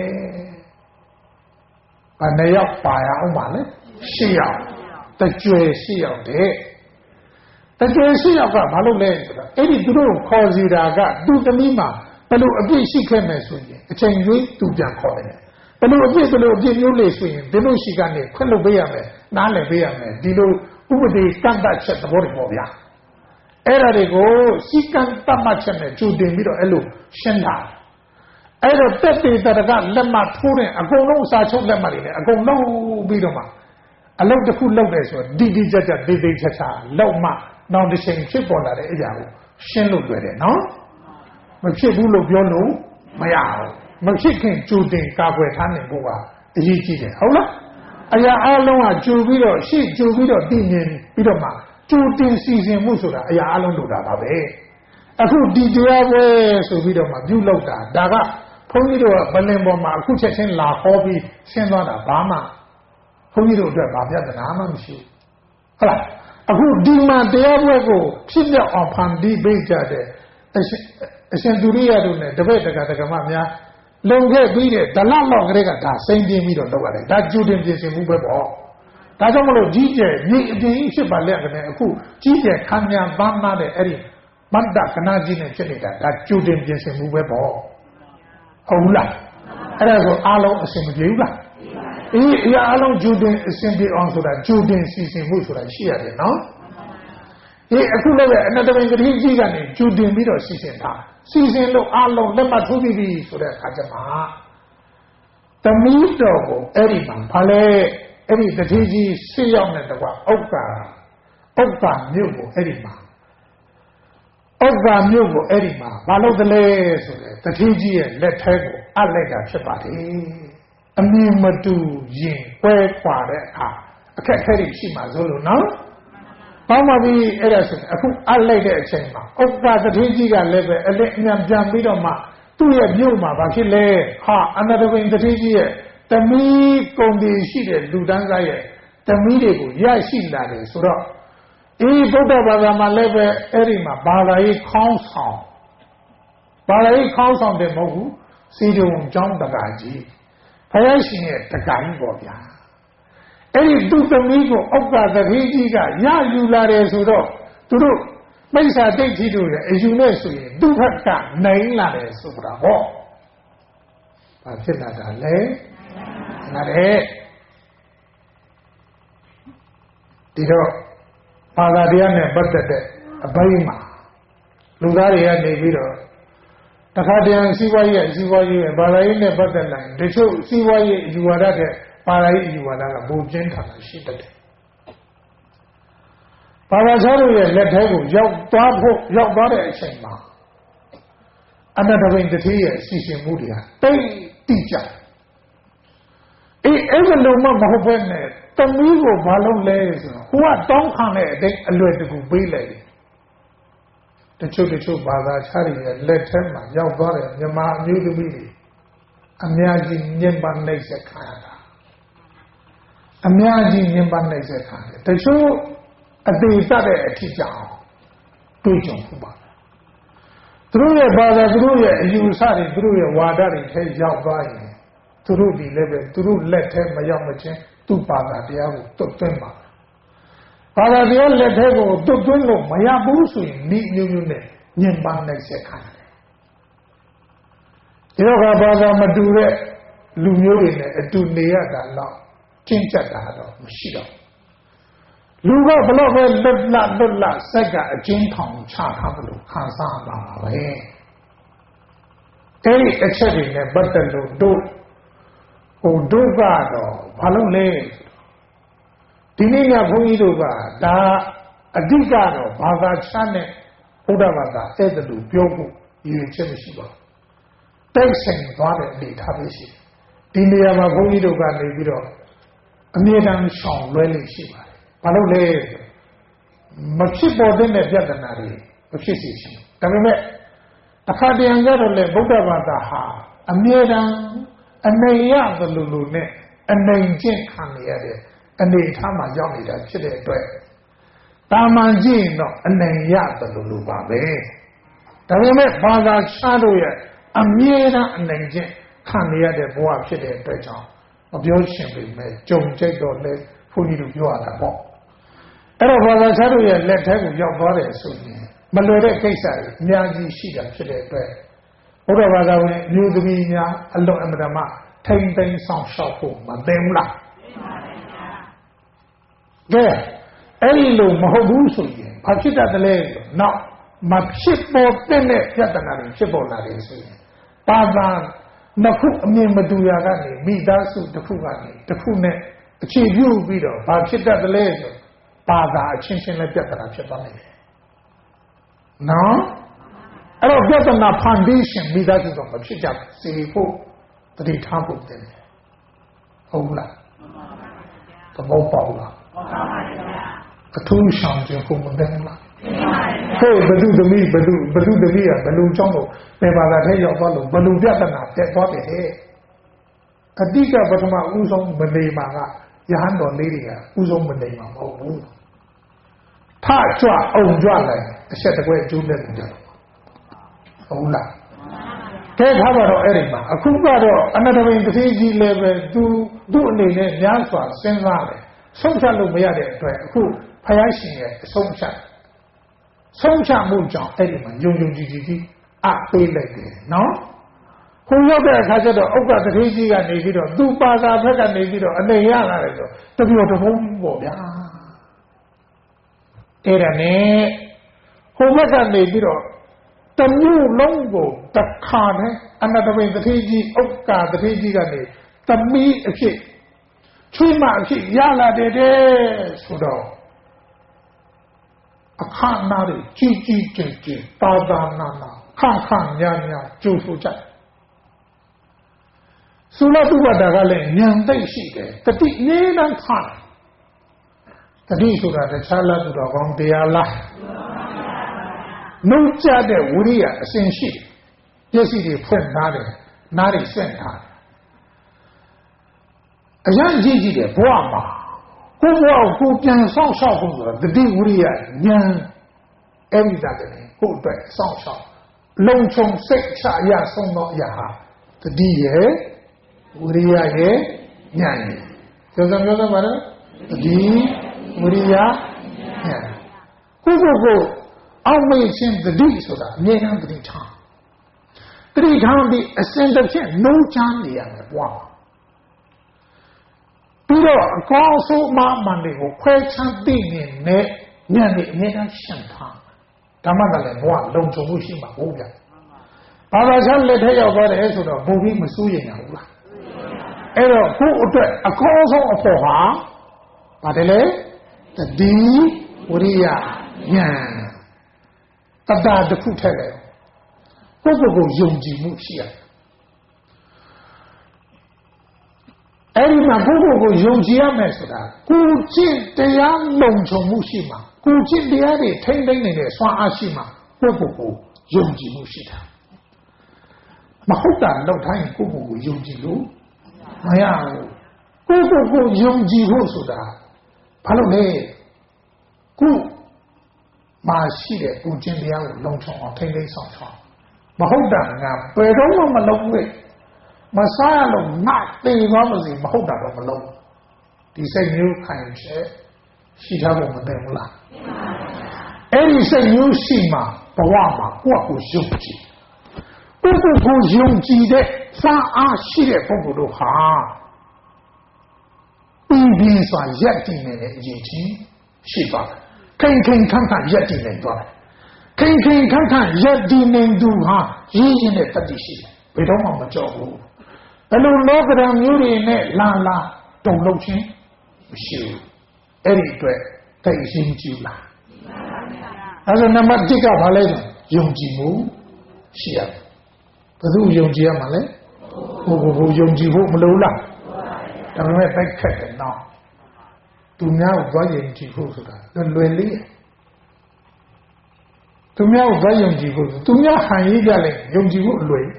ဘယ်နှယောက်ပါရအောင်ပါလဲ6ယောက်တကြွယ်6ယောက်တဲ့တကြွယ်6ယောက်ကဘာလို့လဲဆိုတော့အဲ့ဒီသူတို့ခေါ်စီတာကသူသမီးမှာဘယ်လိုအပြစ်ရှိခဲ့မယ်ဆိုရင်အချိန်ကြီးသူပြန်ခေါ်တယ်ဘယ်လိုအပြစ်မျိုးလေဆိုရင်ဒီလိုရှိကနေခွင့်လုပ်ပေးရမယ်နားလည်ပေးရမယ်ဒီလိုဥပဒေကန့်သတ်ချက်သဘောတွေပေါ့ဗျာအဲ့ဒါတွေကိုစီကံတတ်မှတ်ချက်နဲ့ကြိုတင်ပြီးတော့အဲ့လိုရှင်းတာအဲ့တော့တက်တေတရကလက်မှတ်ထိုးတဲ့အကုန်လုံးစာချုပ်လက်မှတ်တွေနဲ့အကုန်လုံးပြီးတော့မှအလုပ်တစ်ခုလုပ်တယ်ဆိုတော့တိကျကျသေချာလောက်မှနောက်တစ်ချိန်ဖြစ်ပေါ်လာတဲ့အရာကိုရှင်းလို့တွေ့တယ်နော်မဖြစ်ဘူးလို့ပြောလို့မရဘူးမဖြစ်ခင်ကြိုတင်ကာကွယ်ထားနိုင်ဖို့ကအရေးကြီးတယ်ဟုတ်လားအရာအလုံးကကြိုပြီးတော့တည်မြင်ပြီးတော့မှကြိုတင်စီစဉ်မှုဆိုတာအရာအလုံးလိုတာပါပဲအခုဒီတရားပွဲဆိုပြီးတော့မှပြုလုပ်တာဒါကဘုန်းကြီးတို့ကဗလင်ပေါ်မှာအခုချက်ချင်းလာဟောပြီးရှင်းသွားတာဘာမှဘုန်းကြီးတို့အတွက်ဘာပြဿနာမှမရှိဘူးဟုတ်လားအခုဒီမှာတရားပွဲကိုဖြစ်မြောက်အောင်ဖန်တီးပေးကြတဲ့အရှင်သူရိယတို့နဲ့တပည့်တက္ကမများလုံခဲ့ပြီးတဲ့ဒလလောက်ကလေးကဒါစိမ့်ပြင်းပြီးတော့လုပ်ရတယ်ဒါကြိုတင်ပြင်ဆင်မှုပဲပေါ့ဒါကြောင့်မလို့ကြီးကျယ်မြေအပြင်ဖြစ်ပါလက်ကနေအခုကြီးကျယ်ခံညာပန်းနာတဲ့အဲ့ဒီမတ္တကနာကြီးနဲ့ဖြစ်နေတာဒါကြိုတင်ပြင်ဆင်မှုပဲပေါ့ဟုတ်လားအဲ့ဒါဆိုအားလုံးအဆင်မပြေဘူးလားအေးအရာအားလုံးကြိုတင်အဆင်ပြေအောင်ဆိုတာကြိုတင်စီစဉ်မှုဆိုတာရှိရတယ်နော်အေးအခုလည်းပဲအနတ္တဘိန်ကတိကြီးကနေကြိုတင်ပြီးတော့စီစဉ်ထားစီစဉ်လို့အားလုံးလက်မှတ်ထိုးပြီးပြီဆိုတဲ့အခါကျမှသမီးတော်ကိုအဲ့ဒီမှာဘာလဲအဲ့ဒီတတိကြီး6ယောက်နဲ့တကွဥက္ကာမြို့ကိုအဲ့ဒီမှာဘာလို့တလဲဆိုတဲ့တတိကြီးရဲ့လက်ထဲကိုအပ်လိုက်တာဖြစ်ပါတယ်အမြင်မတူရင်ကွဲခွာတဲ့အခါအခက်အခဲတွေရှိမှာဆိုလို့နော်ပေါင်းပါပြီအဲ့ဒါဆိုအခုအပ်လိုက်တဲ့အချိန်မှာဥက္ကာတတိကြီးကလည်းပဲအလင်းအမြန်ပြန်ပြီးတော့မှသူ့ရဲ့မြို့မှာဘာဖြစ်လဲဟာအနတ္တဘိန်တတိကြီးရဲ့တမီးကုန်တည်ရှိတဲ့လူတန်းစားရဲ့တမီးတွေကိုရရှိလာတယ်ဆိုတော့ဗုဒ္ဓဘာသာမှာလည်းပဲအဲ့ဒီမှာဘာသာရေးခေါင်းဆောင်တယ်မဟုတ်ဘူးစီတုံကျောင်းတကာကြီးဘုရားရှင်ရဲ့တကာကြီးပေါ့ဗျာအဲ့ဒီသူသမီးကိုအောက်ကသတိကြီးကရယူလာတယ်ဆိုတော့သူတို့မိစ္ဆာဒိဋ္ဌိတို့ရဲ့အယူနဲ့ဆိုရင်သူ့ဘက်ကနိုင်လာတယ်ဆိုတာဟောဘာဖြစ်လာတာလဲနားတယ်ဒီတော့ဘာသာတရားနဲ့ပတ်သက်တဲ့အပိုင်းမှာလူသားတွေကနေပြီးတော့တခါတည်းစီးပွားရေးပဲဘာသာရေးနဲ့ပတ်သက်လိုက်တချို့စီးပွားရေးအယူဝါဒတဲ့ဘာသာရေးအယူဝါဒကဘုံကျင်းထန်တာရှိတတ်တယ်ဘာသာခြားတို့ရဲ့လက်ထဲကိုရောက်သွားတဲ့အချိန်မှာအနတ္တဝိတ္တိရဲ့စီစဉ်မှုတွေဟာတိတ်တိကျအဲ့ဒီလိုမှမဟုတ်ဘဲနဲ့တမီးကိုမလုပ်လဲဆိုတော့ကိုကတောင်းခံတဲ့အတိုင်းအလွယ်တကူပေးလိုက်တယ်တချို့ဘာသာခြားတွေရဲ့လက်ထဲမှာရောက်သွားတဲ့မြမအမျိုးသမီးတွေအများကြီးညှဉ်းပန်းနှိပ်စက်ခံရတာအများကြီးညှဉ်းပန်းနှိပ်စက်ခံတယ်တချို့အသေးသက်တဲ့အထီးကြောင်တွေးကြုံခုပါသူတို့ရဲ့ဘာသာသူတို့ရဲ့အယူအဆတွေသူတို့ရဲ့ဝါဒတွေထဲရောက်သွားရင်သူတို့ဒီလည်းပဲသူတို့လက်ထဲမရောက်မချင်းသူ့ဘာသာတရားကိုတွတ်သွင်းပါဘာသာတရားလက်ထဲကိုတွတ်သွင်းလို့မရဘူးဆိုရင်ဒီမျိုးနဲ့ညှဉ်းပန်းနှိပ်စက်ခံတယ်ဒီတော့ဘာသာမတူတဲ့လူမျိုးတွေနဲ့အတူနေရတာတော့ကျင့်ကြတာတော့မရှိတော့လူကဘလို့ပဲလွတ်လပ်စက်ကအကျဉ်းထောင်ချထားလို့ခံစားရမှာပဲအဲ့ဒီအချက်တွေနဲ့ပတ်သက်လို့တို့ကတော့ဘာလို့လဲဒီနေ့ကဘုန်းကြီးတို့ကဒါအဓိကတော့ဘာသာခြားနဲ့ဘုရားဘာသာအဲ့ဒါလို့ပြောဖို့ရည်ရွယ်ချက်မရှိပါဘူးတိုက်ဆိုင်သွားတဲ့အနေထားပဲရှိဒီနေရာမှာဘုန်းကြီးတို့ကနေပြီးတော့အမြဲတမ်းရှောင်လွဲလို့ရှိပါတယ်ဘာလို့လဲမဖြစ်ပေါ်တဲ့ပြဿနာတွေမဖြစ်စေချင်ဒါပေမဲ့တစ်ခါတည်းကြတော့လေဗုဒ္ဓဘာသာဟာအမြဲတမ်းအနေရသလိုနဲ့အနေကျင့်ခံရတဲ့အနေထားမှာရောက်နေတာဖြစ်တဲ့အတွက်တာမန်ကြည့်ရင်တော့အနေရသလိုပါပဲဒါပေမဲ့ဘာသာခြားတို့ရဲ့အမြဲတမ်းအနေကျင့်ခံရတဲ့ဘဝဖြစ်တဲ့အတွက်ကြောင့်မပြောရှင်ပေမဲ့ကြုံကြိတ်တော့လေဘုန်းကြီးတို့ပြောရတာပေါ့အဲ့တော့ဘာသာခြားတို့ရဲ့လက်ထဲကိုရောက်သွားတယ်ဆိုရင်မလွယ်တဲ့ကိစ္စတွေအများကြီးရှိတာဖြစ်တဲ့အတွက်ဘုရားဘာသာဝင်မျိုးသမီးများအလွန်အမတန်မှထိမ့်သိမ်းဆောင်ရှောက်ဖို့မသိဘူးလားသိပါပါဘုရားကဲအဲ့ဒီလိုမဟုတ်ဘူးဆိုရင်ဘာဖြစ်တတ်တယ်လဲနောက်မဖြစ်ပေါ်တဲ့ပြဿနာတွေဖြစ်ပေါ်လာတယ်ဆိုရင်ဘာသာနှစ်ခုအမြင်မတူရကနေမိသားစုတစ်ခုကနေတစ်ခုနဲ့အခြေပြုပြီးတော့ဘာဖြစ်တတ်တယ်လဲဆိုဘာသာအချင်းချင်းနဲ့ပြဿနာဖြစ်သွားနိုင်တယ်နော်အဲ့တော့ပြဿနာ foundation မိသားစုတော့မဖြစ်ကြစေဖို့တတိထားဖို့တင်တယ်ဟုတ်လားသဘောပေါက်လားအထူးရှောင်ကျင်ဖို့မသိဘူးလားဟဲ့ဘဒုသမီးကဘလူကြောင့်လို့ပေပါလာတဲ့ရောက်သွားလို့ဘလူပြဿနာတက်သွားတယ်ဟဲ့အတိကပထမဦးဆုံးမနေမှာကယဟန်တော်လေးတွေကဦးဆုံးမနေမှာမဟုတ်ဘူးထကြွအောင်ကြွလိုက်အဆက်တကွဲအကျိုးနဲ့ကြတယ်ဟုတ်လားကဲထားပါတော့အဲ့ဒီမှာအခုကတော့အနတ္တဝိတ္တိကြီးလည်းပဲသူ့အနေနဲ့များစွာစဉ်းစားတယ်ဆုံးဖြတ်လို့မရတဲ့အတွက်အခုဖယားရှင်ရဲ့အဆုံးဖြတ်မှုကြောင့်အဲ့ဒီမှာယုံကြည်အပေးလိုက်တယ်နော်ခုရောက်တဲ့အခါကျတော့ဥက္ကဋ္ဌတတိကြီးကနေပြီးတော့သူပါသာဘက်ကနေပြီးတော့အနေရလာတယ်ဆိုတပြောတဘုံပေါ့ဗျာအဲ့ဒါနဲ့ဟိုဘက်ကနေပြီးတော့တမျိုးလုံးကိုတခါနဲ့အနတ္တဝိတ္တိကြီးဥက္ကဋ္ဌတတိကြီးကနေသမီးအဖြစ်ချွေးမအဖြစ်ရလာတယ်ဆိုတော့အခါနာတွေကြီးကျယ်ပါတာနာခညာကျိုးဆိုကြသုလတုဝတ္တကလည်းဉာဏ်သိရှိတယ်တတိနေတန်းခါတတိဆိုတာတခြားလားသူတော်ကောင်းတရားလားနှုတ်ကြတဲ့ဝိရိယအစဉ်ရှိတယ်မျက်စိတွေဖွင့်ထားတယ်နားတွေဆင့်ထားတယ်အရန်ကြီးကြီးတယ်ဘဝမှာကိုဘဝကိုပြန်ဆောက်ရှောက်ဖို့ဆိုတာတတိဝိရိယဉာဏ်အဲ့ဒီတည်းကိုအတွက်ဆောက်ရှောက်လုံခြုံစိတ်ချရဆုံးသောအရာဟာတတိရဲ့ဝိရိယရဲ့ဉာဏ်ရဲ့ပြောစမ်းပါလားတတိဝိရိယဉာဏ်ကိုအောက်မေ့ခြင်းတတိဆိုတာအမြဲတမ်းတတိထားပြီးအစဉ်တစ်ဖြင့်နှုံးချမ်းနေရမယ်ဘဝမှာပြီးတော့အကောင်းဆုံးမှတွေကိုခွဲခြားသိနေတဲ့ဉာဏ်နဲ့အမြဲတမ်းရှင်းထားဓမ္မကလည်းဘဝလုံခြုံမှုရှိမှာဟုတ်ဗျာဘာသာခြားလက်ထက်ရောက်သွားတယ်ဆိုတော့ဘုံပြီးမစိုးရင်ရဘူးလားအဲ့တော့ကိုယ့်အတွက်အကောင်းဆုံးအဖို့ဟာဘာတယ်လဲတတိဝိရိယဉာဏ်တတတစ်ခုထက်တယ်ကိုယုံကြည်မှုရှိရတယ်အဲ့ဒီမှာကိုယုံကြည်ရမယ်ဆိုတာကိုကျင့်တရားလုံခြုံမှုရှိမှာကိုကျင့်တရားတွေထိမ့်သိမ့်နေတဲ့စွမ်းအားရှိမှာကိုယုံကြည်မှုရှိတာမဟုတ်တာလောက်တိုင်းကိုယုံကြည်လို့မရဘူးကိုယုံကြည်ဖို့ဆိုတာဘာလို့လဲကိုမှာရှိတဲ့ကိုကျင့်တရားကိုလုံခြုံအောင်ထိမ့်သိမ့်ဆောင်ချောင်းမဟုတ်တာငါဘယ်တော့မှမလုပ်ဘူးမစားရလို့ငါတေသွားမစီမဟုတ်တာတော့မလုပ်ဒီစိတ်မျိုးခံချက်ရှိထားဖို့မသိဘူးလားအဲ့ဒီစိတ်မျိုးရှိမှဘဝမှာကိုယ့်ကိုယုံကြည်ကိုယုံကြည်တဲ့စာအားရှိတဲ့ပုဂ္ဂိုလ်တို့ဟာပြီးစွာရက်တည်နေတဲ့အရေးကြီးရှိပါတယ်ခိန်ခန့်ရက်တည်နေသွားတယ်ခိန်ခန့်ရက်တည်နေသူဟာရင်းရင်တဲ့တတိရှိတယ်ဘယ်တော့မှမကြောက်ဘူးဘယ်လိုလောကဓာတ်မျိုးတွေနဲ့လာတုံလုံးချင်းမရှိဘူးအဲ့ဒီအတွက်သိရှင်းကြည့်လားအဲ့ဒါနံပါတ်1ကဘာလဲဆိုယုံကြည်မှုရှိရတယ်ဘယ်သူယုံကြည်ရမှာလဲကိုယုံကြည်ဖို့မလိုလားဒါပေမဲ့တိုက်ခတ်တယ်နော်သူများကိုသွားယုံကြည်ဖို့ဆိုတာလွယ်လေးသူများကိုသွားယုံကြည်ဖို့သူများဟန်ရေးကြလဲယုံကြည်ဖို့အလွယ်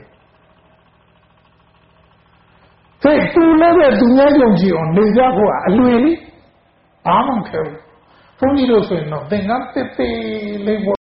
တဲ့သူလည်းပဲသူများယုံကြည်အောင်နေကြဖို့ကအလွယ်လေးဘာမှမခဲဘူးဘုန်းကြီးတို့ဆိုရင်တော့သင်္ကန်းတစ်လေး